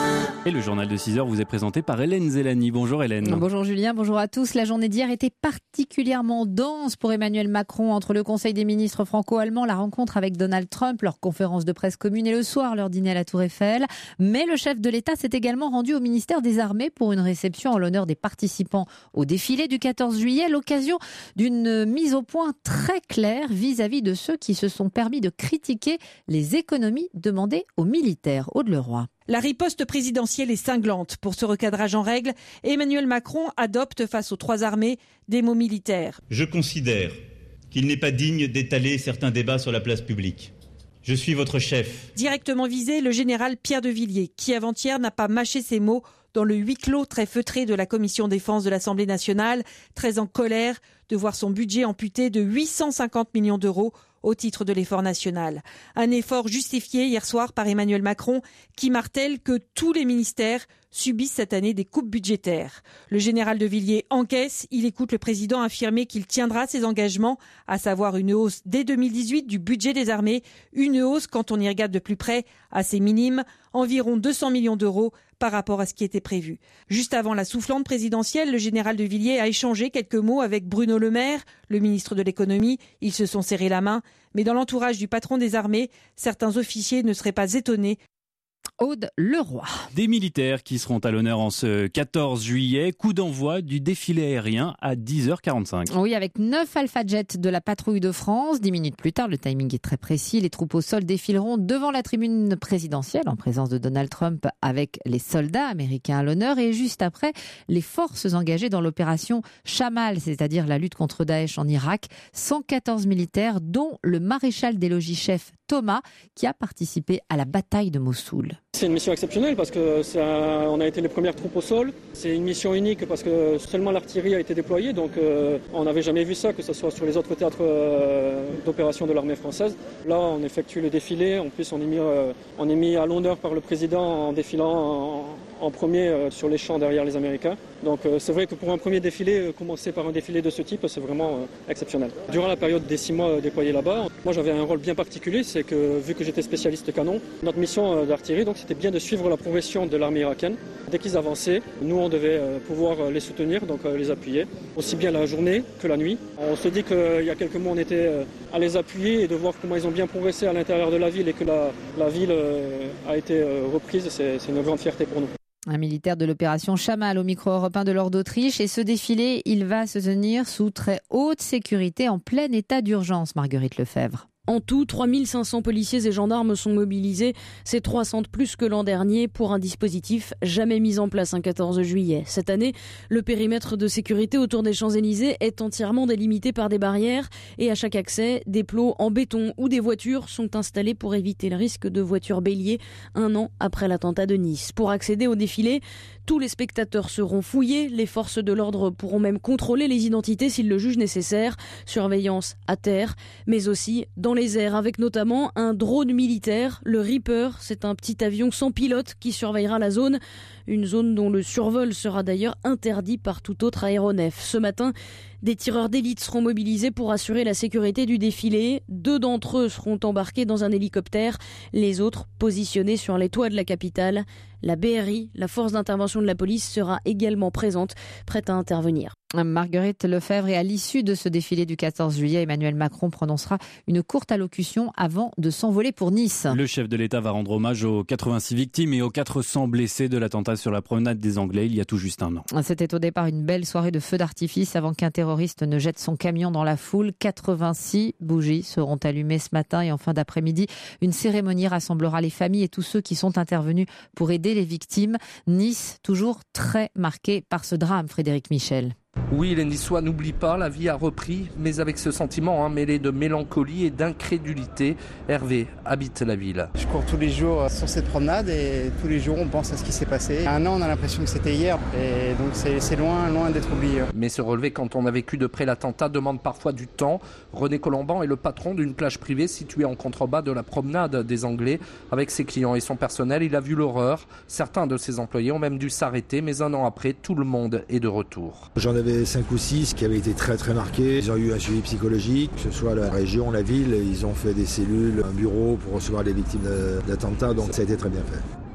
Et le journal de six heures vous est présenté par Hélène Zélani. Bonjour Hélène. Bonjour Julien, bonjour à tous. La journée d'hier était particulièrement dense pour Emmanuel Macron. Entre le Conseil des ministres franco-allemands, la rencontre avec Donald Trump, leur conférence de presse commune et le soir, leur dîner à la Tour Eiffel. Mais le chef de l'État s'est également rendu au ministère des Armées pour une réception en l'honneur des participants au défilé du quatorze juillet, l'occasion d'une mise au point très claire vis-à-vis de ceux qui se sont permis de critiquer les économies demandées aux militaires. Aude Leroy. La riposte présidentielle est cinglante. Pour ce recadrage en règle, Emmanuel Macron adopte face aux trois armées des mots militaires. Je considère qu'il n'est pas digne d'étaler certains débats sur la place publique. Je suis votre chef. Directement visé, le général Pierre de Villiers, qui avant-hier n'a pas mâché ses mots dans le huis clos très feutré de la commission défense de l'Assemblée nationale, très en colère de voir son budget amputé de huit cent cinquante millions d'euros au titre de l'effort national. Un effort justifié hier soir par Emmanuel Macron qui martèle que tous les ministères subissent cette année des coupes budgétaires. Le général de Villiers encaisse, il écoute le président affirmer qu'il tiendra ses engagements, à savoir une hausse dès deux mille dix-huit du budget des armées, une hausse, quand on y regarde de plus près, assez minime, environ deux cents millions d'euros par rapport à ce qui était prévu. Juste avant la soufflante présidentielle, le général de Villiers a échangé quelques mots avec Bruno Le Maire, le ministre de l'économie. Ils se sont serrés la main, mais dans l'entourage du patron des armées, certains officiers ne seraient pas étonnés. Aude Leroy. Des militaires qui seront à l'honneur en ce quatorze juillet. Coup d'envoi du défilé aérien à dix heures quarante-cinq. Oui, avec neuf Alpha Jets de la patrouille de France. Dix minutes plus tard, le timing est très précis. Les troupes au sol défileront devant la tribune présidentielle en présence de Donald Trump avec les soldats américains à l'honneur. Et juste après, les forces engagées dans l'opération Chamal, c'est-à-dire la lutte contre Daesh en Irak. cent quatorze militaires, dont le maréchal des logis-chefs Thomas, qui a participé à la bataille de Mossoul. C'est une mission exceptionnelle parce que ça, on a été les premières troupes au sol. C'est une mission unique parce que seulement l'artillerie a été déployée, donc euh, on n'avait jamais vu ça, que ce soit sur les autres théâtres euh, d'opération de l'armée française. Là, on effectue le défilé. En plus, on est mis, euh, on est mis à l'honneur par le président en défilant en, en premier euh, sur les champs derrière les Américains. Donc euh, c'est vrai que pour un premier défilé, euh, commencer par un défilé de ce type, c'est vraiment euh, exceptionnel. Durant la période des six mois euh, déployés là-bas, moi j'avais un rôle bien particulier, c'est que vu que j'étais spécialiste canon, notre mission euh, d'artillerie, donc c'était bien de suivre la progression de l'armée irakienne. Dès qu'ils avançaient, nous on devait euh, pouvoir euh, les soutenir, donc euh, les appuyer, aussi bien la journée que la nuit. On se dit qu'il y a quelques mois on était euh, à les appuyer et de voir comment ils ont bien progressé à l'intérieur de la ville et que la, la ville euh, a été euh, reprise, c'est, c'est une grande fierté pour nous. Un militaire de l'opération Chamal au micro européen de l'Or d'Autriche. Et ce défilé, il va se tenir sous très haute sécurité en plein état d'urgence, Marguerite Lefebvre. En tout, trois mille cinq cents policiers et gendarmes sont mobilisés. C'est trois cents de plus que l'an dernier pour un dispositif jamais mis en place un quatorze juillet. Cette année, le périmètre de sécurité autour des Champs-Élysées est entièrement délimité par des barrières et à chaque accès, des plots en béton ou des voitures sont installés pour éviter le risque de voitures béliers un an après l'attentat de Nice. Pour accéder au défilé, tous les spectateurs seront fouillés. Les forces de l'ordre pourront même contrôler les identités s'ils le jugent nécessaire. Surveillance à terre, mais aussi dans les airs, avec notamment un drone militaire, le Reaper. C'est un petit avion sans pilote qui surveillera la zone. Une zone dont le survol sera d'ailleurs interdit par tout autre aéronef. Ce matin, des tireurs d'élite seront mobilisés pour assurer la sécurité du défilé. Deux d'entre eux seront embarqués dans un hélicoptère, les autres positionnés sur les toits de la capitale. La B R I, la force d'intervention de la police, sera également présente, prête à intervenir. Marguerite Lefebvre, et à l'issue de ce défilé du quatorze juillet, Emmanuel Macron prononcera une courte allocution avant de s'envoler pour Nice. Le chef de l'État va rendre hommage aux quatre-vingt-six victimes et aux quatre cents blessés de l'attentat sur la promenade des Anglais il y a tout juste un an. C'était au départ une belle soirée de feux d'artifice avant qu'un terroriste ne jette son camion dans la foule. quatre-vingt-six bougies seront allumées ce matin et en fin d'après-midi, une cérémonie rassemblera les familles et tous ceux qui sont intervenus pour aider les victimes. Nice, toujours très marqué par ce drame, Frédéric Michel. Oui, les Niçois n'oublient pas, la vie a repris, mais avec ce sentiment hein, mêlé de mélancolie et d'incrédulité. Hervé habite la ville. Je cours tous les jours sur cette promenade et tous les jours on pense à ce qui s'est passé. Un an, on a l'impression que c'était hier et donc c'est, c'est loin, loin d'être oublié. Mais se relever quand on a vécu de près l'attentat demande parfois du temps. René Colomban est le patron d'une plage privée située en contrebas de la promenade des Anglais. Avec ses clients et son personnel, il a vu l'horreur. Certains de ses employés ont même dû s'arrêter, mais un an après, tout le monde est de retour. J'en avais cinq ou six qui avaient été très très marqués. Ils ont eu un suivi psychologique, que ce soit la région, la ville. Ils ont fait des cellules, un bureau pour recevoir les victimes d'attentats, donc ça a été très bien fait.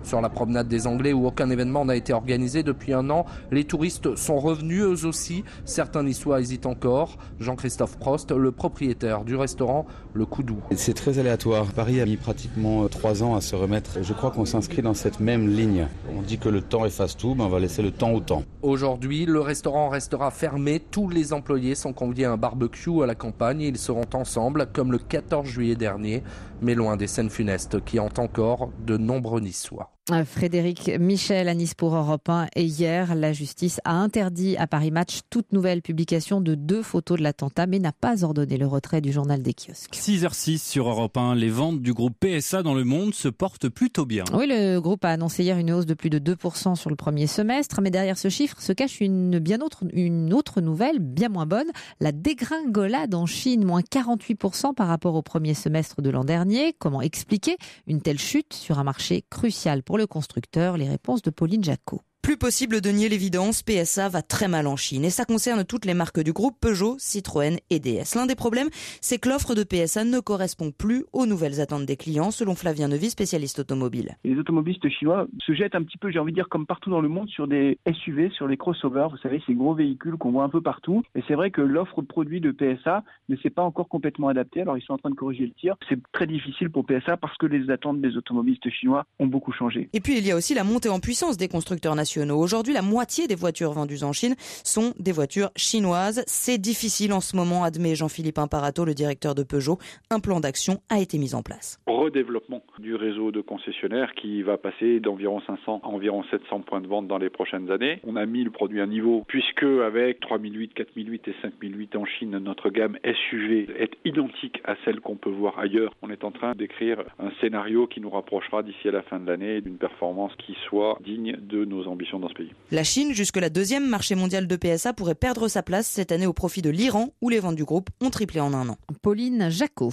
Sur la promenade des Anglais où aucun événement n'a été organisé depuis un an, les touristes sont revenus eux aussi. Certains niçois hésitent encore. Jean-Christophe Prost, le propriétaire du restaurant Le Coudou. C'est très aléatoire. Paris a mis pratiquement trois ans à se remettre. Je crois qu'on s'inscrit dans cette même ligne. On dit que le temps efface tout, mais on va laisser le temps au temps. Aujourd'hui, le restaurant restera fermé. Tous les employés sont conviés à un barbecue à la campagne. Ils seront ensemble comme le quatorze juillet dernier, mais loin des scènes funestes qui hantent encore de nombreux Niçois. Frédéric Michel à Nice pour Europe un. Et hier, la justice a interdit à Paris Match toute nouvelle publication de deux photos de l'attentat, mais n'a pas ordonné le retrait du journal des kiosques. six heures six sur Europe un. Les ventes du groupe P S A dans le monde se portent plutôt bien. Oui, le groupe a annoncé hier une hausse de plus de deux pour cent sur le premier semestre, mais derrière ce chiffre se cache une, bien autre, une autre nouvelle, bien moins bonne. La dégringolade en Chine, moins quarante-huit pour cent par rapport au premier semestre de l'an dernier. Comment expliquer une telle chute sur un marché crucial pour le constructeur? Les réponses de Pauline Jacot. Plus possible de nier l'évidence, P S A va très mal en Chine et ça concerne toutes les marques du groupe Peugeot, Citroën et D S. L'un des problèmes, c'est que l'offre de P S A ne correspond plus aux nouvelles attentes des clients, selon Flavien Nevy, spécialiste automobile. Les automobilistes chinois se jettent un petit peu, j'ai envie de dire, comme partout dans le monde, sur des S U V, sur des crossovers, vous savez, ces gros véhicules qu'on voit un peu partout. Et c'est vrai que l'offre de produits de P S A ne s'est pas encore complètement adaptée, alors ils sont en train de corriger le tir. C'est très difficile pour P S A parce que les attentes des automobilistes chinois ont beaucoup changé. Et puis il y a aussi la montée en puissance des constructeurs nationaux. Aujourd'hui, la moitié des voitures vendues en Chine sont des voitures chinoises. C'est difficile en ce moment, admet Jean-Philippe Imparato, le directeur de Peugeot. Un plan d'action a été mis en place. Redéveloppement du réseau de concessionnaires qui va passer d'environ cinq cents à environ sept cents points de vente dans les prochaines années. On a mis le produit à niveau puisque avec trois mille huit, quatre mille huit et cinq mille huit en Chine, notre gamme S U V est identique à celle qu'on peut voir ailleurs. On est en train d'écrire un scénario qui nous rapprochera d'ici à la fin de l'année d'une performance qui soit digne de nos ambitions dans ce pays. La Chine, jusque la deuxième marché mondial de P S A, pourrait perdre sa place cette année au profit de l'Iran, où les ventes du groupe ont triplé en un an. Pauline Jacot.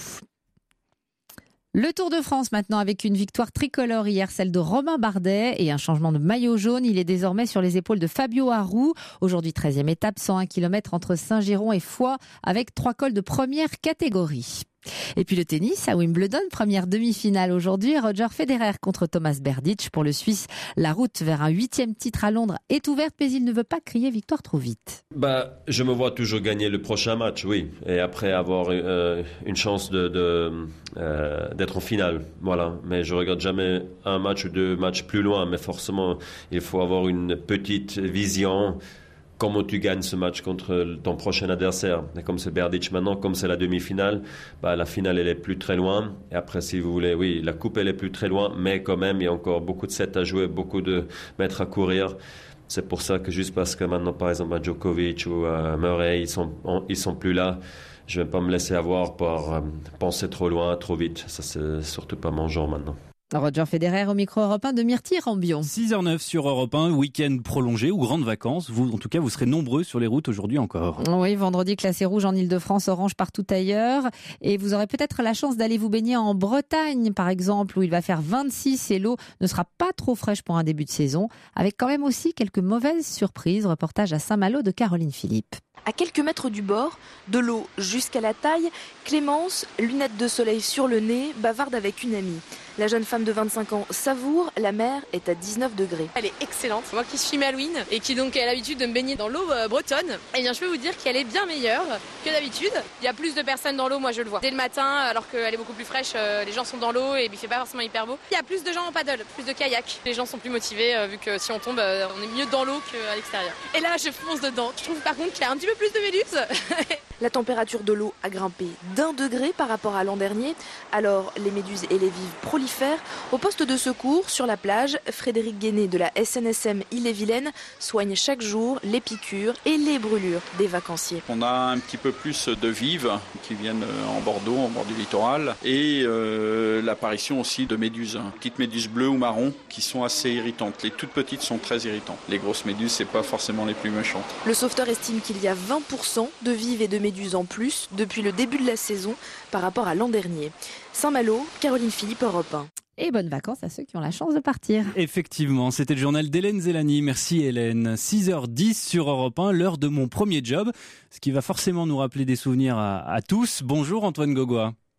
Le Tour de France maintenant avec une victoire tricolore hier, celle de Romain Bardet et un changement de maillot jaune. Il est désormais sur les épaules de Fabio Aru. Aujourd'hui treizième étape, cent un kilomètres entre Saint-Giron et Foix avec trois cols de première catégorie. Et puis le tennis à Wimbledon, première demi-finale aujourd'hui. Roger Federer contre Thomas Berdych. Pour le Suisse, la route vers un huitième titre à Londres est ouverte, mais il ne veut pas crier victoire trop vite. Bah, je me vois toujours gagner le prochain match, oui. Et après avoir euh, une chance de, de, euh, d'être en finale. Voilà. Mais je regarde jamais un match ou deux matchs plus loin. Mais forcément, il faut avoir une petite vision. Comment tu gagnes ce match contre ton prochain adversaire. Et comme c'est Berdych maintenant, comme c'est la demi-finale, bah, la finale elle est plus très loin. Et après, si vous voulez, oui, la coupe elle est plus très loin, mais quand même, il y a encore beaucoup de sets à jouer, beaucoup de mètres à courir. C'est pour ça que juste parce que maintenant, par exemple, Djokovic ou euh, Murray, ils sont, on, ils sont plus là, je ne vais pas me laisser avoir par euh, penser trop loin, trop vite. Ça, c'est surtout pas mon genre maintenant. Roger Federer au micro Europe un de Myrtille Rambion. six heures neuf sur Europe un, week-end prolongé ou grandes vacances. Vous, en tout cas, vous serez nombreux sur les routes aujourd'hui encore. Oui, vendredi, classé rouge en Ile-de-France, orange partout ailleurs. Et vous aurez peut-être la chance d'aller vous baigner en Bretagne, par exemple, où il va faire vingt-six et l'eau ne sera pas trop fraîche pour un début de saison. Avec quand même aussi quelques mauvaises surprises. Reportage à Saint-Malo de Caroline Philippe. À quelques mètres du bord, de l'eau jusqu'à la taille, Clémence, lunettes de soleil sur le nez, bavarde avec une amie. La jeune femme de vingt-cinq ans savoure, la mer est à dix-neuf degrés. Elle est excellente. Moi qui suis malouine et qui donc a l'habitude de me baigner dans l'eau euh, bretonne, eh bien je peux vous dire qu'elle est bien meilleure que d'habitude. Il y a plus de personnes dans l'eau, moi je le vois. Dès le matin, alors qu'elle est beaucoup plus fraîche, euh, les gens sont dans l'eau et il fait pas forcément hyper beau. Il y a plus de gens en paddle, plus de kayak. Les gens sont plus motivés euh, vu que si on tombe, euh, on est mieux dans l'eau qu'à l'extérieur. Et là, je fonce dedans. Je trouve par contre qu'il y a un petit peu plus de méduses. La température de l'eau a grimpé d'un degré par rapport à l'an dernier. Alors les méduses et les vives prolifèrent. Au poste de secours, sur la plage, Frédéric Guéné de la S N S M Ille-et-Vilaine soigne chaque jour les piqûres et les brûlures des vacanciers. On a un petit peu plus de vives qui viennent en Bordeaux, en bord du littoral, et euh, l'apparition aussi de méduses, petites méduses bleues ou marron qui sont assez irritantes. Les toutes petites sont très irritantes. Les grosses méduses, c'est pas forcément les plus méchantes. Le sauveteur estime qu'il y a vingt pour cent de vives et de méduses en plus depuis le début de la saison par rapport à l'an dernier. Saint-Malo, Caroline Philippe, Europe un. Et bonnes vacances à ceux qui ont la chance de partir. Effectivement, c'était le journal d'Hélène Zélani. Merci Hélène. six heures dix sur Europe un, l'heure de mon premier job, ce qui va forcément nous rappeler des souvenirs à, à tous. Bonjour Antoine Gogoa.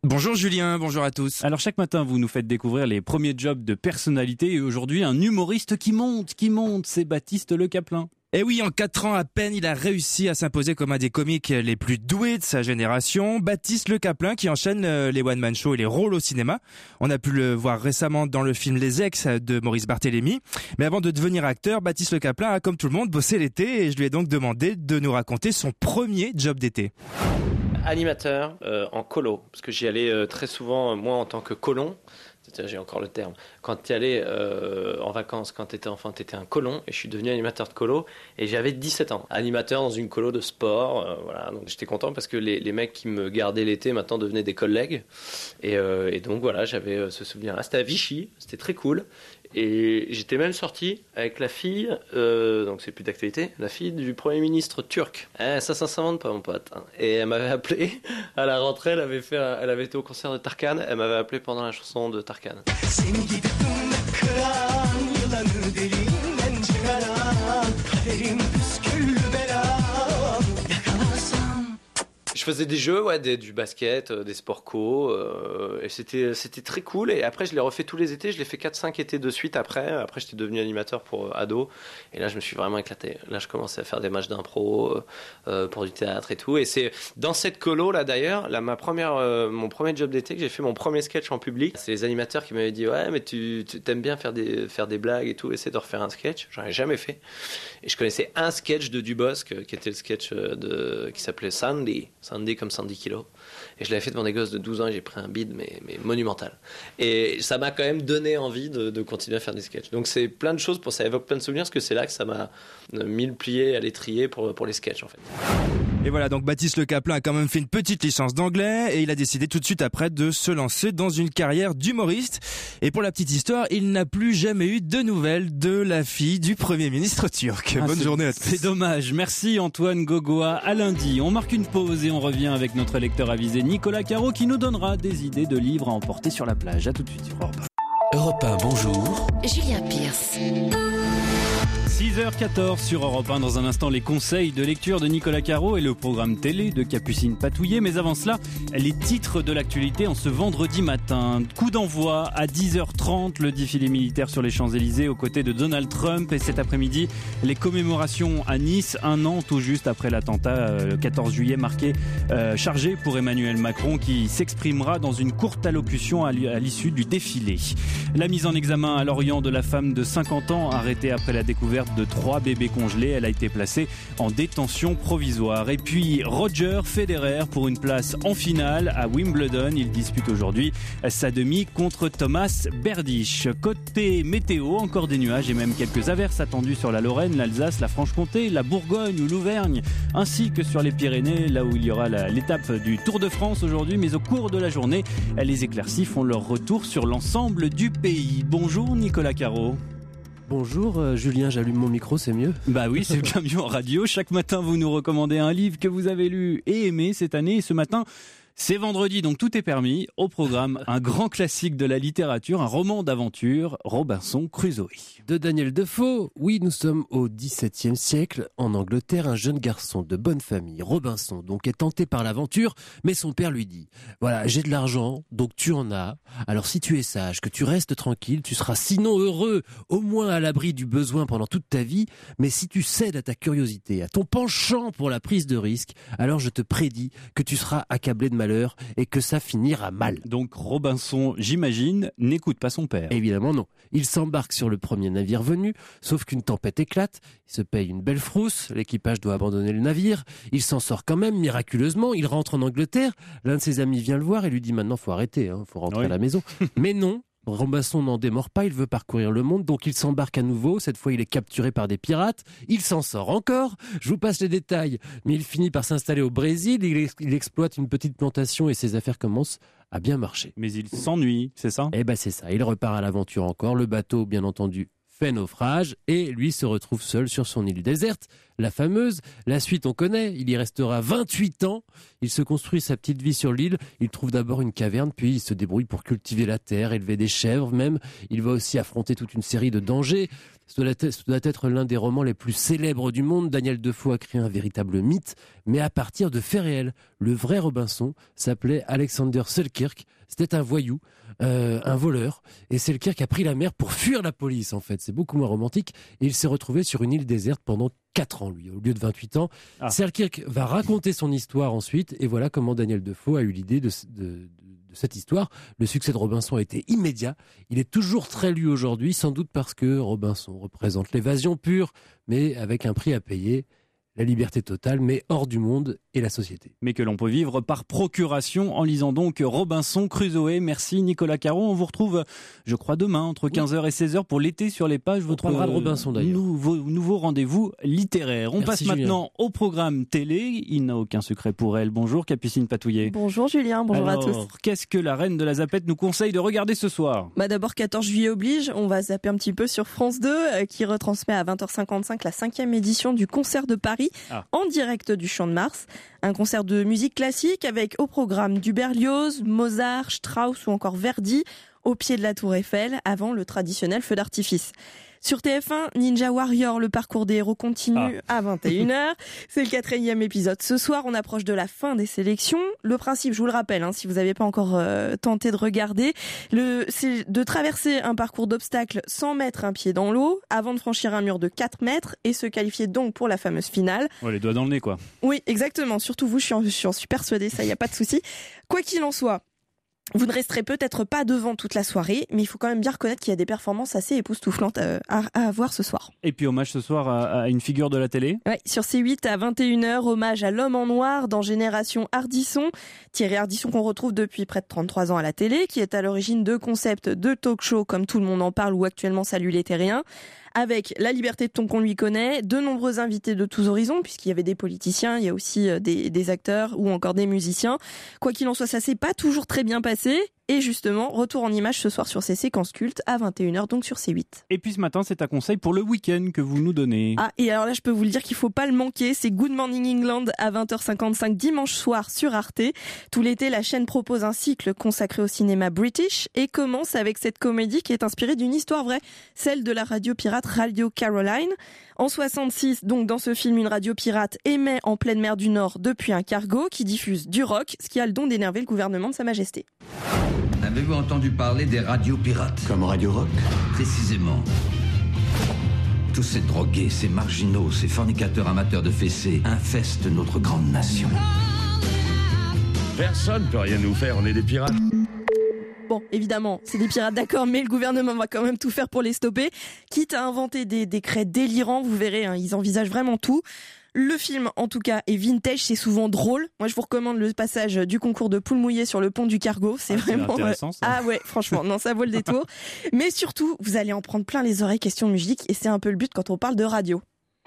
Bonjour Julien, bonjour à tous. Alors chaque matin, vous nous faites découvrir les premiers jobs de personnalité et aujourd'hui, un humoriste qui monte, qui monte, c'est Baptiste Le Caplin. Et oui, en quatre ans à peine, il a réussi à s'imposer comme un des comiques les plus doués de sa génération. Baptiste Le Caplin qui enchaîne les one-man shows et les rôles au cinéma. On a pu le voir récemment dans le film Les Ex de Maurice Barthélémy. Mais avant de devenir acteur, Baptiste Le Caplin a, comme tout le monde, bossé l'été et je lui ai donc demandé de nous raconter son premier job d'été. Animateur euh, en colo, parce que j'y allais euh, très souvent, moi en tant que colon. J'ai encore le terme. Quand tu allais euh, en vacances, quand tu étais enfant, tu étais un colon. Et je suis devenu animateur de colo. Et j'avais dix-sept ans. Animateur dans une colo de sport. Euh, voilà. Donc j'étais content parce que les, les mecs qui me gardaient l'été maintenant devenaient des collègues. Et, euh, et donc voilà, j'avais euh, ce souvenir-là. C'était à Vichy. C'était très cool. Et j'étais même sorti avec la fille, euh, donc c'est plus d'actualité, la fille du Premier ministre turc. Eh, ça, ça s'invente pas, mon pote. Et elle m'avait appelé à la rentrée, elle avait, fait, elle avait été au concert de Tarkan, elle m'avait appelé pendant la chanson de Tarkan. Je faisais des jeux, ouais, des, du basket, euh, des sports co, euh, et c'était, c'était très cool. Et après, je l'ai refait tous les étés, je l'ai fait quatre cinq étés de suite après. Après, j'étais devenu animateur pour euh, ado, et là, je me suis vraiment éclaté. Là, je commençais à faire des matchs d'impro, euh, pour du théâtre et tout. Et c'est dans cette colo, là, d'ailleurs, là, ma première, euh, mon premier job d'été, que j'ai fait mon premier sketch en public. C'est les animateurs qui m'avaient dit, ouais, mais tu, tu t'aimes bien faire des, faire des blagues et tout, essaie de refaire un sketch. J'en ai jamais fait. Et je connaissais un sketch de Dubosc, qui était le sketch de, qui s'appelait Sandy. Sandy comme Sandy Kilo. Et je l'avais fait devant des gosses de douze ans et j'ai pris un bide, mais, mais monumental. Et ça m'a quand même donné envie de, de continuer à faire des sketchs. Donc c'est plein de choses, pour ça évoque plein de souvenirs, parce que c'est là que ça m'a mis le plié à l'étrier pour, pour les sketchs, en fait. Et voilà, donc Baptiste Le Caplin a quand même fait une petite licence d'anglais et il a décidé tout de suite après de se lancer dans une carrière d'humoriste. Et pour la petite histoire, il n'a plus jamais eu de nouvelles de la fille du Premier ministre turc. Ah, Bonne journée à tous. C'est dommage. Merci Antoine Gogoa. À lundi, on marque une pause et on revient avec notre lecteur avisé Nicolas Caro qui nous donnera des idées de livres à emporter sur la plage. À tout de suite sur Europe un. Europe un, bonjour. Julien Pierce. six heures quatorze sur Europe un. Dans un instant, les conseils de lecture de Nicolas Caro et le programme télé de Capucine Patouillet. Mais avant cela, les titres de l'actualité en ce vendredi matin. Coup d'envoi à dix heures trente, le défilé militaire sur les Champs-Élysées aux côtés de Donald Trump. Et cet après-midi, les commémorations à Nice, un an tout juste après l'attentat, euh, le quatorze juillet, marqué euh, chargé pour Emmanuel Macron qui s'exprimera dans une courte allocution à l'issue du défilé. La mise en examen à Lorient de la femme de cinquante ans arrêtée après la découverte de trois bébés congelés. Elle a été placée en détention provisoire. Et puis Roger Federer pour une place en finale à Wimbledon. Il dispute aujourd'hui sa demi contre Thomas Berdych. Côté météo, encore des nuages et même quelques averses attendues sur la Lorraine, l'Alsace, la Franche-Comté, la Bourgogne ou l'Auvergne, ainsi que sur les Pyrénées, là où il y aura la, l'étape du Tour de France aujourd'hui. Mais au cours de la journée, les éclaircies font leur retour sur l'ensemble du pays. Bonjour Nicolas Caro. Bonjour euh, Julien, j'allume mon micro, c'est mieux? Bah oui, c'est bien mieux en radio. Chaque matin, vous nous recommandez un livre que vous avez lu et aimé cette année. Et ce matin, c'est vendredi, donc tout est permis. Au programme, un grand classique de la littérature, un roman d'aventure, Robinson Crusoe. De Daniel Defoe. Oui, nous sommes au dix-septième siècle. En Angleterre, un jeune garçon de bonne famille, Robinson, donc est tenté par l'aventure, mais son père lui dit « Voilà, j'ai de l'argent, donc tu en as. Alors si tu es sage, que tu restes tranquille, tu seras sinon heureux, au moins à l'abri du besoin pendant toute ta vie. Mais si tu cèdes à ta curiosité, à ton penchant pour la prise de risque, alors je te prédis que tu seras accablé de malheur et que ça finira mal. » Donc Robinson, j'imagine, n'écoute pas son père. Évidemment non. Il s'embarque sur le premier navire venu, sauf qu'une tempête éclate, il se paye une belle frousse, l'équipage doit abandonner le navire, il s'en sort quand même miraculeusement, il rentre en Angleterre, l'un de ses amis vient le voir et lui dit maintenant faut arrêter, hein, faut rentrer oui. à la maison. Mais non, Robinson n'en démord pas, il veut parcourir le monde, donc il s'embarque à nouveau, cette fois il est capturé par des pirates, il s'en sort encore, je vous passe les détails, mais il finit par s'installer au Brésil, il, ex- il exploite une petite plantation et ses affaires commencent à bien marcher. Mais il s'ennuie, c'est ça ? Eh ben c'est ça, il repart à l'aventure encore, le bateau bien entendu fait naufrage et lui se retrouve seul sur son île déserte la fameuse. La suite, on connaît. Il y restera vingt-huit ans. Il se construit sa petite vie sur l'île. Il trouve d'abord une caverne, puis il se débrouille pour cultiver la terre, élever des chèvres même. Il va aussi affronter toute une série de dangers. Ce doit être, ce doit être l'un des romans les plus célèbres du monde. Daniel Defoe a créé un véritable mythe, mais à partir de faits réels. Le vrai Robinson s'appelait Alexander Selkirk. C'était un voyou, euh, un voleur. Et Selkirk a pris la mer pour fuir la police, en fait. C'est beaucoup moins romantique. Et il s'est retrouvé sur une île déserte pendant quatre ans, lui, au lieu de vingt-huit ans. Ah. Selkirk va raconter son histoire ensuite. Et voilà comment Daniel Defoe a eu l'idée de... de, de cette histoire. Le succès de Robinson a été immédiat. Il est toujours très lu aujourd'hui, sans doute parce que Robinson représente l'évasion pure, mais avec un prix à payer, la liberté totale, mais hors du monde et la société. Mais que l'on peut vivre par procuration en lisant donc Robinson Crusoe. Merci Nicolas Caron. On vous retrouve, je crois, demain entre quinze heures et seize heures pour l'été sur les pages. Votre de Robinson d'ailleurs. Nouveau, nouveau rendez-vous littéraire. On Merci, passe maintenant Julien. Au programme télé. Il n'a aucun secret pour elle. Bonjour Capucine Patouillet. Bonjour Julien, bonjour Alors, à tous. Qu'est-ce que la reine de la Zapette nous conseille de regarder ce soir ? Bah d'abord quatorze juillet oblige, on va zapper un petit peu sur France deux euh, qui retransmet à vingt heures cinquante-cinq la cinquième édition du concert de Paris ah. en direct du Champ de Mars. Un concert de musique classique avec au programme du Berlioz, Mozart, Strauss ou encore Verdi au pied de la Tour Eiffel avant le traditionnel feu d'artifice. Sur T F un, Ninja Warrior, le parcours des héros continue ah. à vingt et une heures. C'est le quatrième épisode. Ce soir, on approche de la fin des sélections. Le principe, je vous le rappelle, hein, si vous n'avez pas encore euh, tenté de regarder, le, c'est de traverser un parcours d'obstacles sans mettre un pied dans l'eau, avant de franchir un mur de quatre mètres et se qualifier donc pour la fameuse finale. Ouais, les doigts dans le nez, quoi. Oui, exactement. Surtout vous, je suis en, je suis, en suis persuadée, ça, il n'y a pas de souci. Quoi qu'il en soit, vous ne resterez peut-être pas devant toute la soirée, mais il faut quand même bien reconnaître qu'il y a des performances assez époustouflantes à, à, à voir ce soir. Et puis hommage ce soir à, à une figure de la télé. Oui, sur C huit à vingt et une heures, hommage à l'homme en noir dans Génération Ardisson. Thierry Ardisson qu'on retrouve depuis près de trente-trois ans à la télé, qui est à l'origine de concepts de talk-show comme Tout le monde en parle ou actuellement Salut les terriens. Avec la liberté de ton qu'on lui connaît, de nombreux invités de tous horizons, puisqu'il y avait des politiciens, il y a aussi des, des acteurs ou encore des musiciens. Quoi qu'il en soit, ça s'est pas toujours très bien passé. Et justement, retour en images ce soir sur ces séquences cultes à vingt et une heures, donc sur C huit. Et puis ce matin, c'est un conseil pour le week-end que vous nous donnez. Ah, et alors là, je peux vous le dire qu'il faut pas le manquer. C'est Good Morning England à vingt heures cinquante-cinq dimanche soir sur Arte. Tout l'été, la chaîne propose un cycle consacré au cinéma british et commence avec cette comédie qui est inspirée d'une histoire vraie, celle de la radio pirate Radio Caroline. En soixante-six, donc dans ce film, une radio pirate émet en pleine mer du Nord depuis un cargo qui diffuse du rock, ce qui a le don d'énerver le gouvernement de Sa Majesté. Avez-vous entendu parler des radios pirates ? Comme Radio Rock ? Précisément. Tous ces drogués, ces marginaux, ces fornicateurs amateurs de fessées infestent notre grande nation. Personne peut rien nous faire, on est des pirates. Bon, évidemment, c'est des pirates, d'accord, mais le gouvernement va quand même tout faire pour les stopper. Quitte à inventer des décrets délirants, vous verrez, hein, ils envisagent vraiment tout. Le film, en tout cas, est vintage, c'est souvent drôle. Moi, je vous recommande le passage du concours de poules mouillées sur le pont du cargo. C'est ah, vraiment intéressant, ça. Ah ouais, franchement, non, ça vaut le détour. Mais surtout, vous allez en prendre plein les oreilles question musique, et c'est un peu le but quand on parle de radio.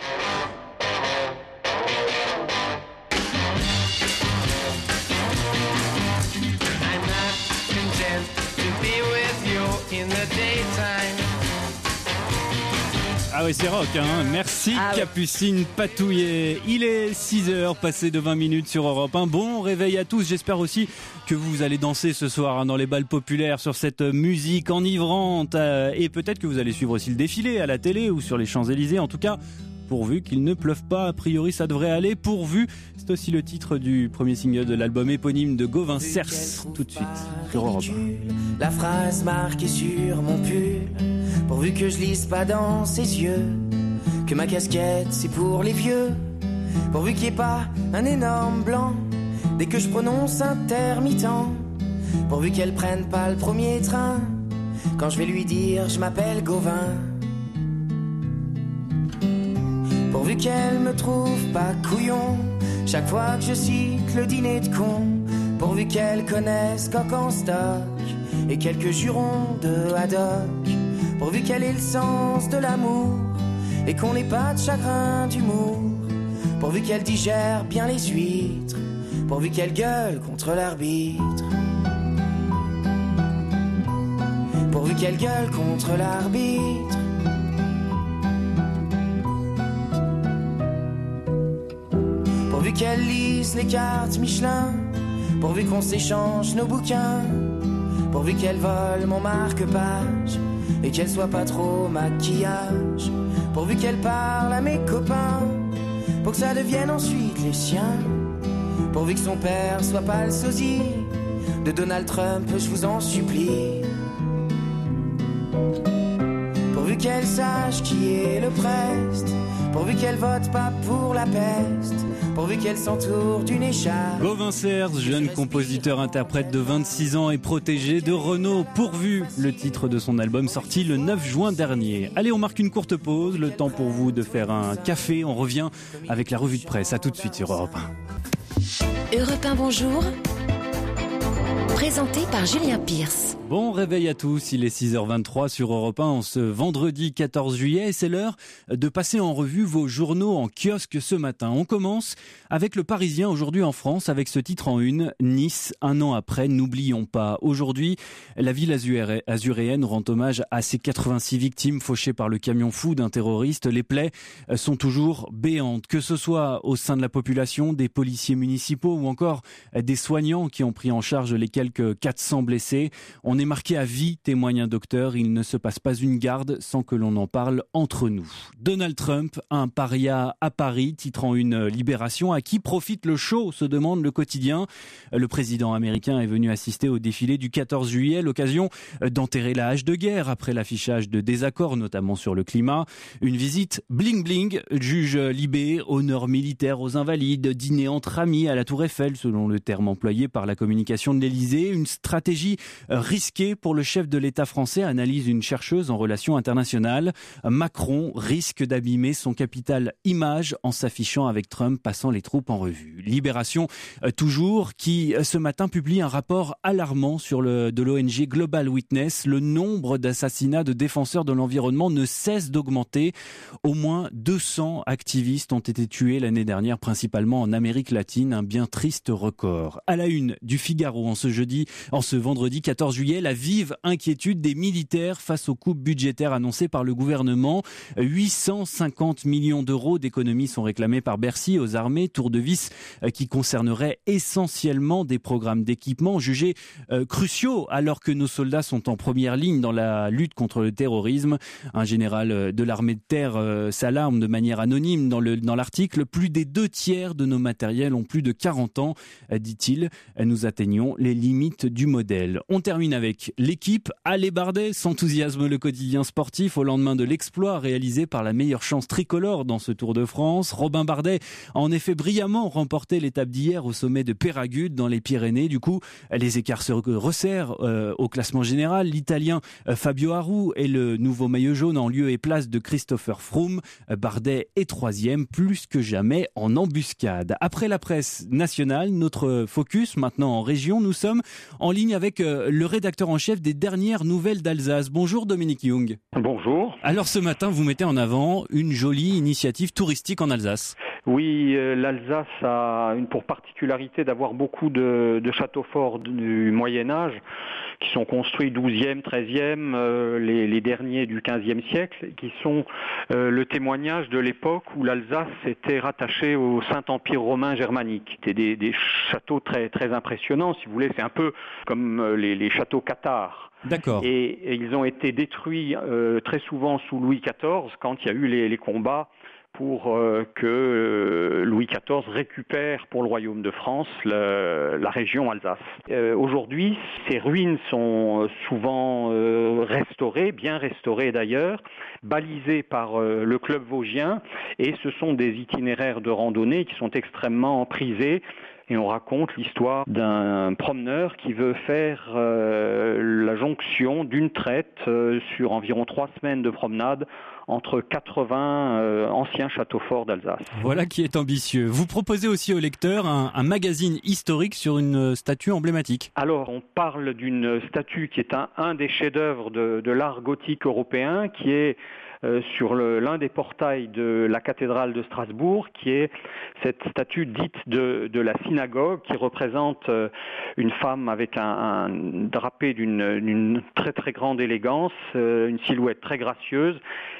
Ah oui, c'est rock, hein. Merci ah ouais. Capucine Patouillet. Il est six heures, passé de vingt minutes sur Europe un. Bon réveil à tous. J'espère aussi que vous allez danser ce soir hein, dans les balles populaires sur cette musique enivrante. Euh, et peut-être que vous allez suivre aussi le défilé à la télé ou sur les Champs-Élysées. En tout cas, pourvu qu'il ne pleuve pas, a priori ça devrait aller. Pourvu, c'est aussi le titre du premier single de l'album éponyme de Gauvin Cers. Tout de suite sur Europe un. La phrase marquée sur mon pull, pourvu que je lise pas dans ses yeux que ma casquette c'est pour les vieux, pourvu qu'il n'y ait pas un énorme blanc dès que je prononce intermittent, pourvu qu'elle prenne pas le premier train quand je vais lui dire je m'appelle Gauvin, pourvu qu'elle me trouve pas couillon chaque fois que je cite le dîner de con, pourvu qu'elle connaisse Coq en stock et quelques jurons de haddock, pourvu qu'elle ait le sens de l'amour et qu'on n'ait pas de chagrin d'humour, pourvu qu'elle digère bien les huîtres, pourvu qu'elle gueule contre l'arbitre, pourvu qu'elle gueule contre l'arbitre. pourvu qu'elle lise les cartes Michelin, pourvu qu'on s'échange nos bouquins, pourvu qu'elle vole mon marque-page et qu'elle soit pas trop maquillage, pourvu qu'elle parle à mes copains, pour que ça devienne ensuite les siens, pourvu que son père soit pas le sosie de Donald Trump, je vous en supplie. Pourvu qu'elle sache qui est le preste, pourvu qu'elle vote pas pour la peste, pourvu qu'elle s'entoure d'une écharpe. Gauvin Serge, jeune compositeur-interprète de vingt-six ans et protégé de Renaud, pourvu, le titre de son album sorti le neuf juin dernier. Allez, on marque une courte pause, le temps pour vous de faire un café. On revient avec la revue de presse. À tout de suite sur Europe un. Europe un, bonjour. Présenté par Julien Pierce. Bon réveil à tous, il est six heures vingt-trois sur Europe un en ce vendredi quatorze juillet et c'est l'heure de passer en revue vos journaux en kiosque ce matin. On commence avec le Parisien aujourd'hui en France avec ce titre en une, Nice, un an après, n'oublions pas. Aujourd'hui, la ville azuréenne rend hommage à ses quatre-vingt-six victimes fauchées par le camion fou d'un terroriste. Les plaies sont toujours béantes, que ce soit au sein de la population, des policiers municipaux ou encore des soignants qui ont pris en charge les quelques quatre cents blessés. On On est marqué à vie, témoigne un docteur, il ne se passe pas une garde sans que l'on en parle entre nous. Donald Trump, un paria à Paris, titrant une Libération. À qui profite le show, se demande le quotidien. Le président américain est venu assister au défilé du quatorze juillet, l'occasion d'enterrer la hache de guerre après l'affichage de désaccords, notamment sur le climat. Une visite bling-bling, juge Libé, honneur militaire aux invalides, dîner entre amis à la Tour Eiffel, selon le terme employé par la communication de l'Élysée. Une stratégie risquée pour le chef de l'État français, analyse une chercheuse en relations internationales. Macron risque d'abîmer son capital image en s'affichant avec Trump passant les troupes en revue. Libération, toujours, qui ce matin publie un rapport alarmant sur le, de l'O N G Global Witness. Le nombre d'assassinats de défenseurs de l'environnement ne cesse d'augmenter. Au moins deux cents activistes ont été tués l'année dernière, principalement en Amérique latine, un bien triste record. À la une du Figaro en ce jeudi, en ce vendredi quatorze juillet, la vive inquiétude des militaires face aux coupes budgétaires annoncées par le gouvernement. huit cent cinquante millions d'euros d'économies sont réclamés par Bercy aux armées, tour de vis qui concernerait essentiellement des programmes d'équipement jugés euh, cruciaux alors que nos soldats sont en première ligne dans la lutte contre le terrorisme. Un général de l'armée de terre euh, s'alarme de manière anonyme dans, le, dans l'article. Plus des deux tiers de nos matériels ont plus de quarante ans, dit-il. Nous atteignons les limites du modèle. On termine avec l'équipe. Allez Bardet, s'enthousiasme le quotidien sportif au lendemain de l'exploit réalisé par la meilleure chance tricolore dans ce Tour de France. Robin Bardet a en effet brillamment remporté l'étape d'hier au sommet de Péragude dans les Pyrénées. Du coup, les écarts se resserrent euh, au classement général. L'Italien euh, Fabio Aru est le nouveau maillot jaune en lieu et place de Christopher Froome. Euh, Bardet est troisième, plus que jamais en embuscade. Après la presse nationale, notre focus maintenant en région. Nous sommes en ligne avec euh, le rédacteur en chef des dernières nouvelles d'Alsace. Bonjour Dominique Jung. Bonjour. Alors ce matin, vous mettez en avant une jolie initiative touristique en Alsace. Oui, euh, l'Alsace a une pour particularité d'avoir beaucoup de, de châteaux forts du Moyen-Âge qui sont construits douzième, treizième, euh, les, les derniers du quinzième siècle, qui sont euh, le témoignage de l'époque où l'Alsace était rattachée au Saint-Empire romain germanique. C'était des, des châteaux très, très impressionnants, si vous voulez, c'est un peu comme euh, les, les châteaux cathares. D'accord. Et, et ils ont été détruits euh, très souvent sous Louis quatorze quand il y a eu les, les combats pour euh, que euh, Louis quatorze récupère pour le Royaume de France le, la région Alsace. Euh, aujourd'hui, ces ruines sont souvent euh, restaurées, bien restaurées d'ailleurs, balisées par euh, le club vosgien, et ce sont des itinéraires de randonnée qui sont extrêmement prisés. Et on raconte l'histoire d'un promeneur qui veut faire euh, la jonction d'une traite euh, sur environ trois semaines de promenade entre quatre-vingts euh, anciens châteaux forts d'Alsace. Voilà qui est ambitieux. Vous proposez aussi aux lecteurs un, un magazine historique sur une statue emblématique. Alors, on parle d'une statue qui est un, un des chefs-d'œuvre de, de l'art gothique européen, qui est Euh, sur le, l'un des portails de la cathédrale de Strasbourg, qui est cette statue dite de, de la synagogue, qui représente euh, une femme avec un, un drapé d'une, d'une très très grande élégance, euh, une silhouette très gracieuse,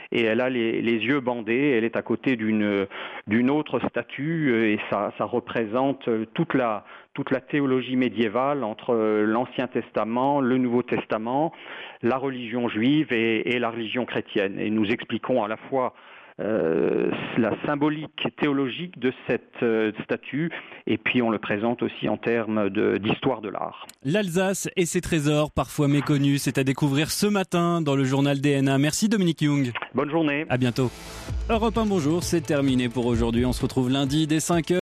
et elle a les, les yeux bandés. Elle est à côté d'une d'une autre statue et ça, ça représente toute la toute la théologie médiévale entre l'Ancien Testament, le Nouveau Testament, la religion juive et, et la religion chrétienne. Et nous expliquons à la fois Euh, la symbolique théologique de cette euh, statue et puis on le présente aussi en termes de, d'histoire de l'art. L'Alsace et ses trésors parfois méconnus, c'est à découvrir ce matin dans le journal D N A. Merci Dominique Young. Bonne journée. À bientôt. Europe un, bonjour, c'est terminé pour aujourd'hui. On se retrouve lundi dès cinq heures.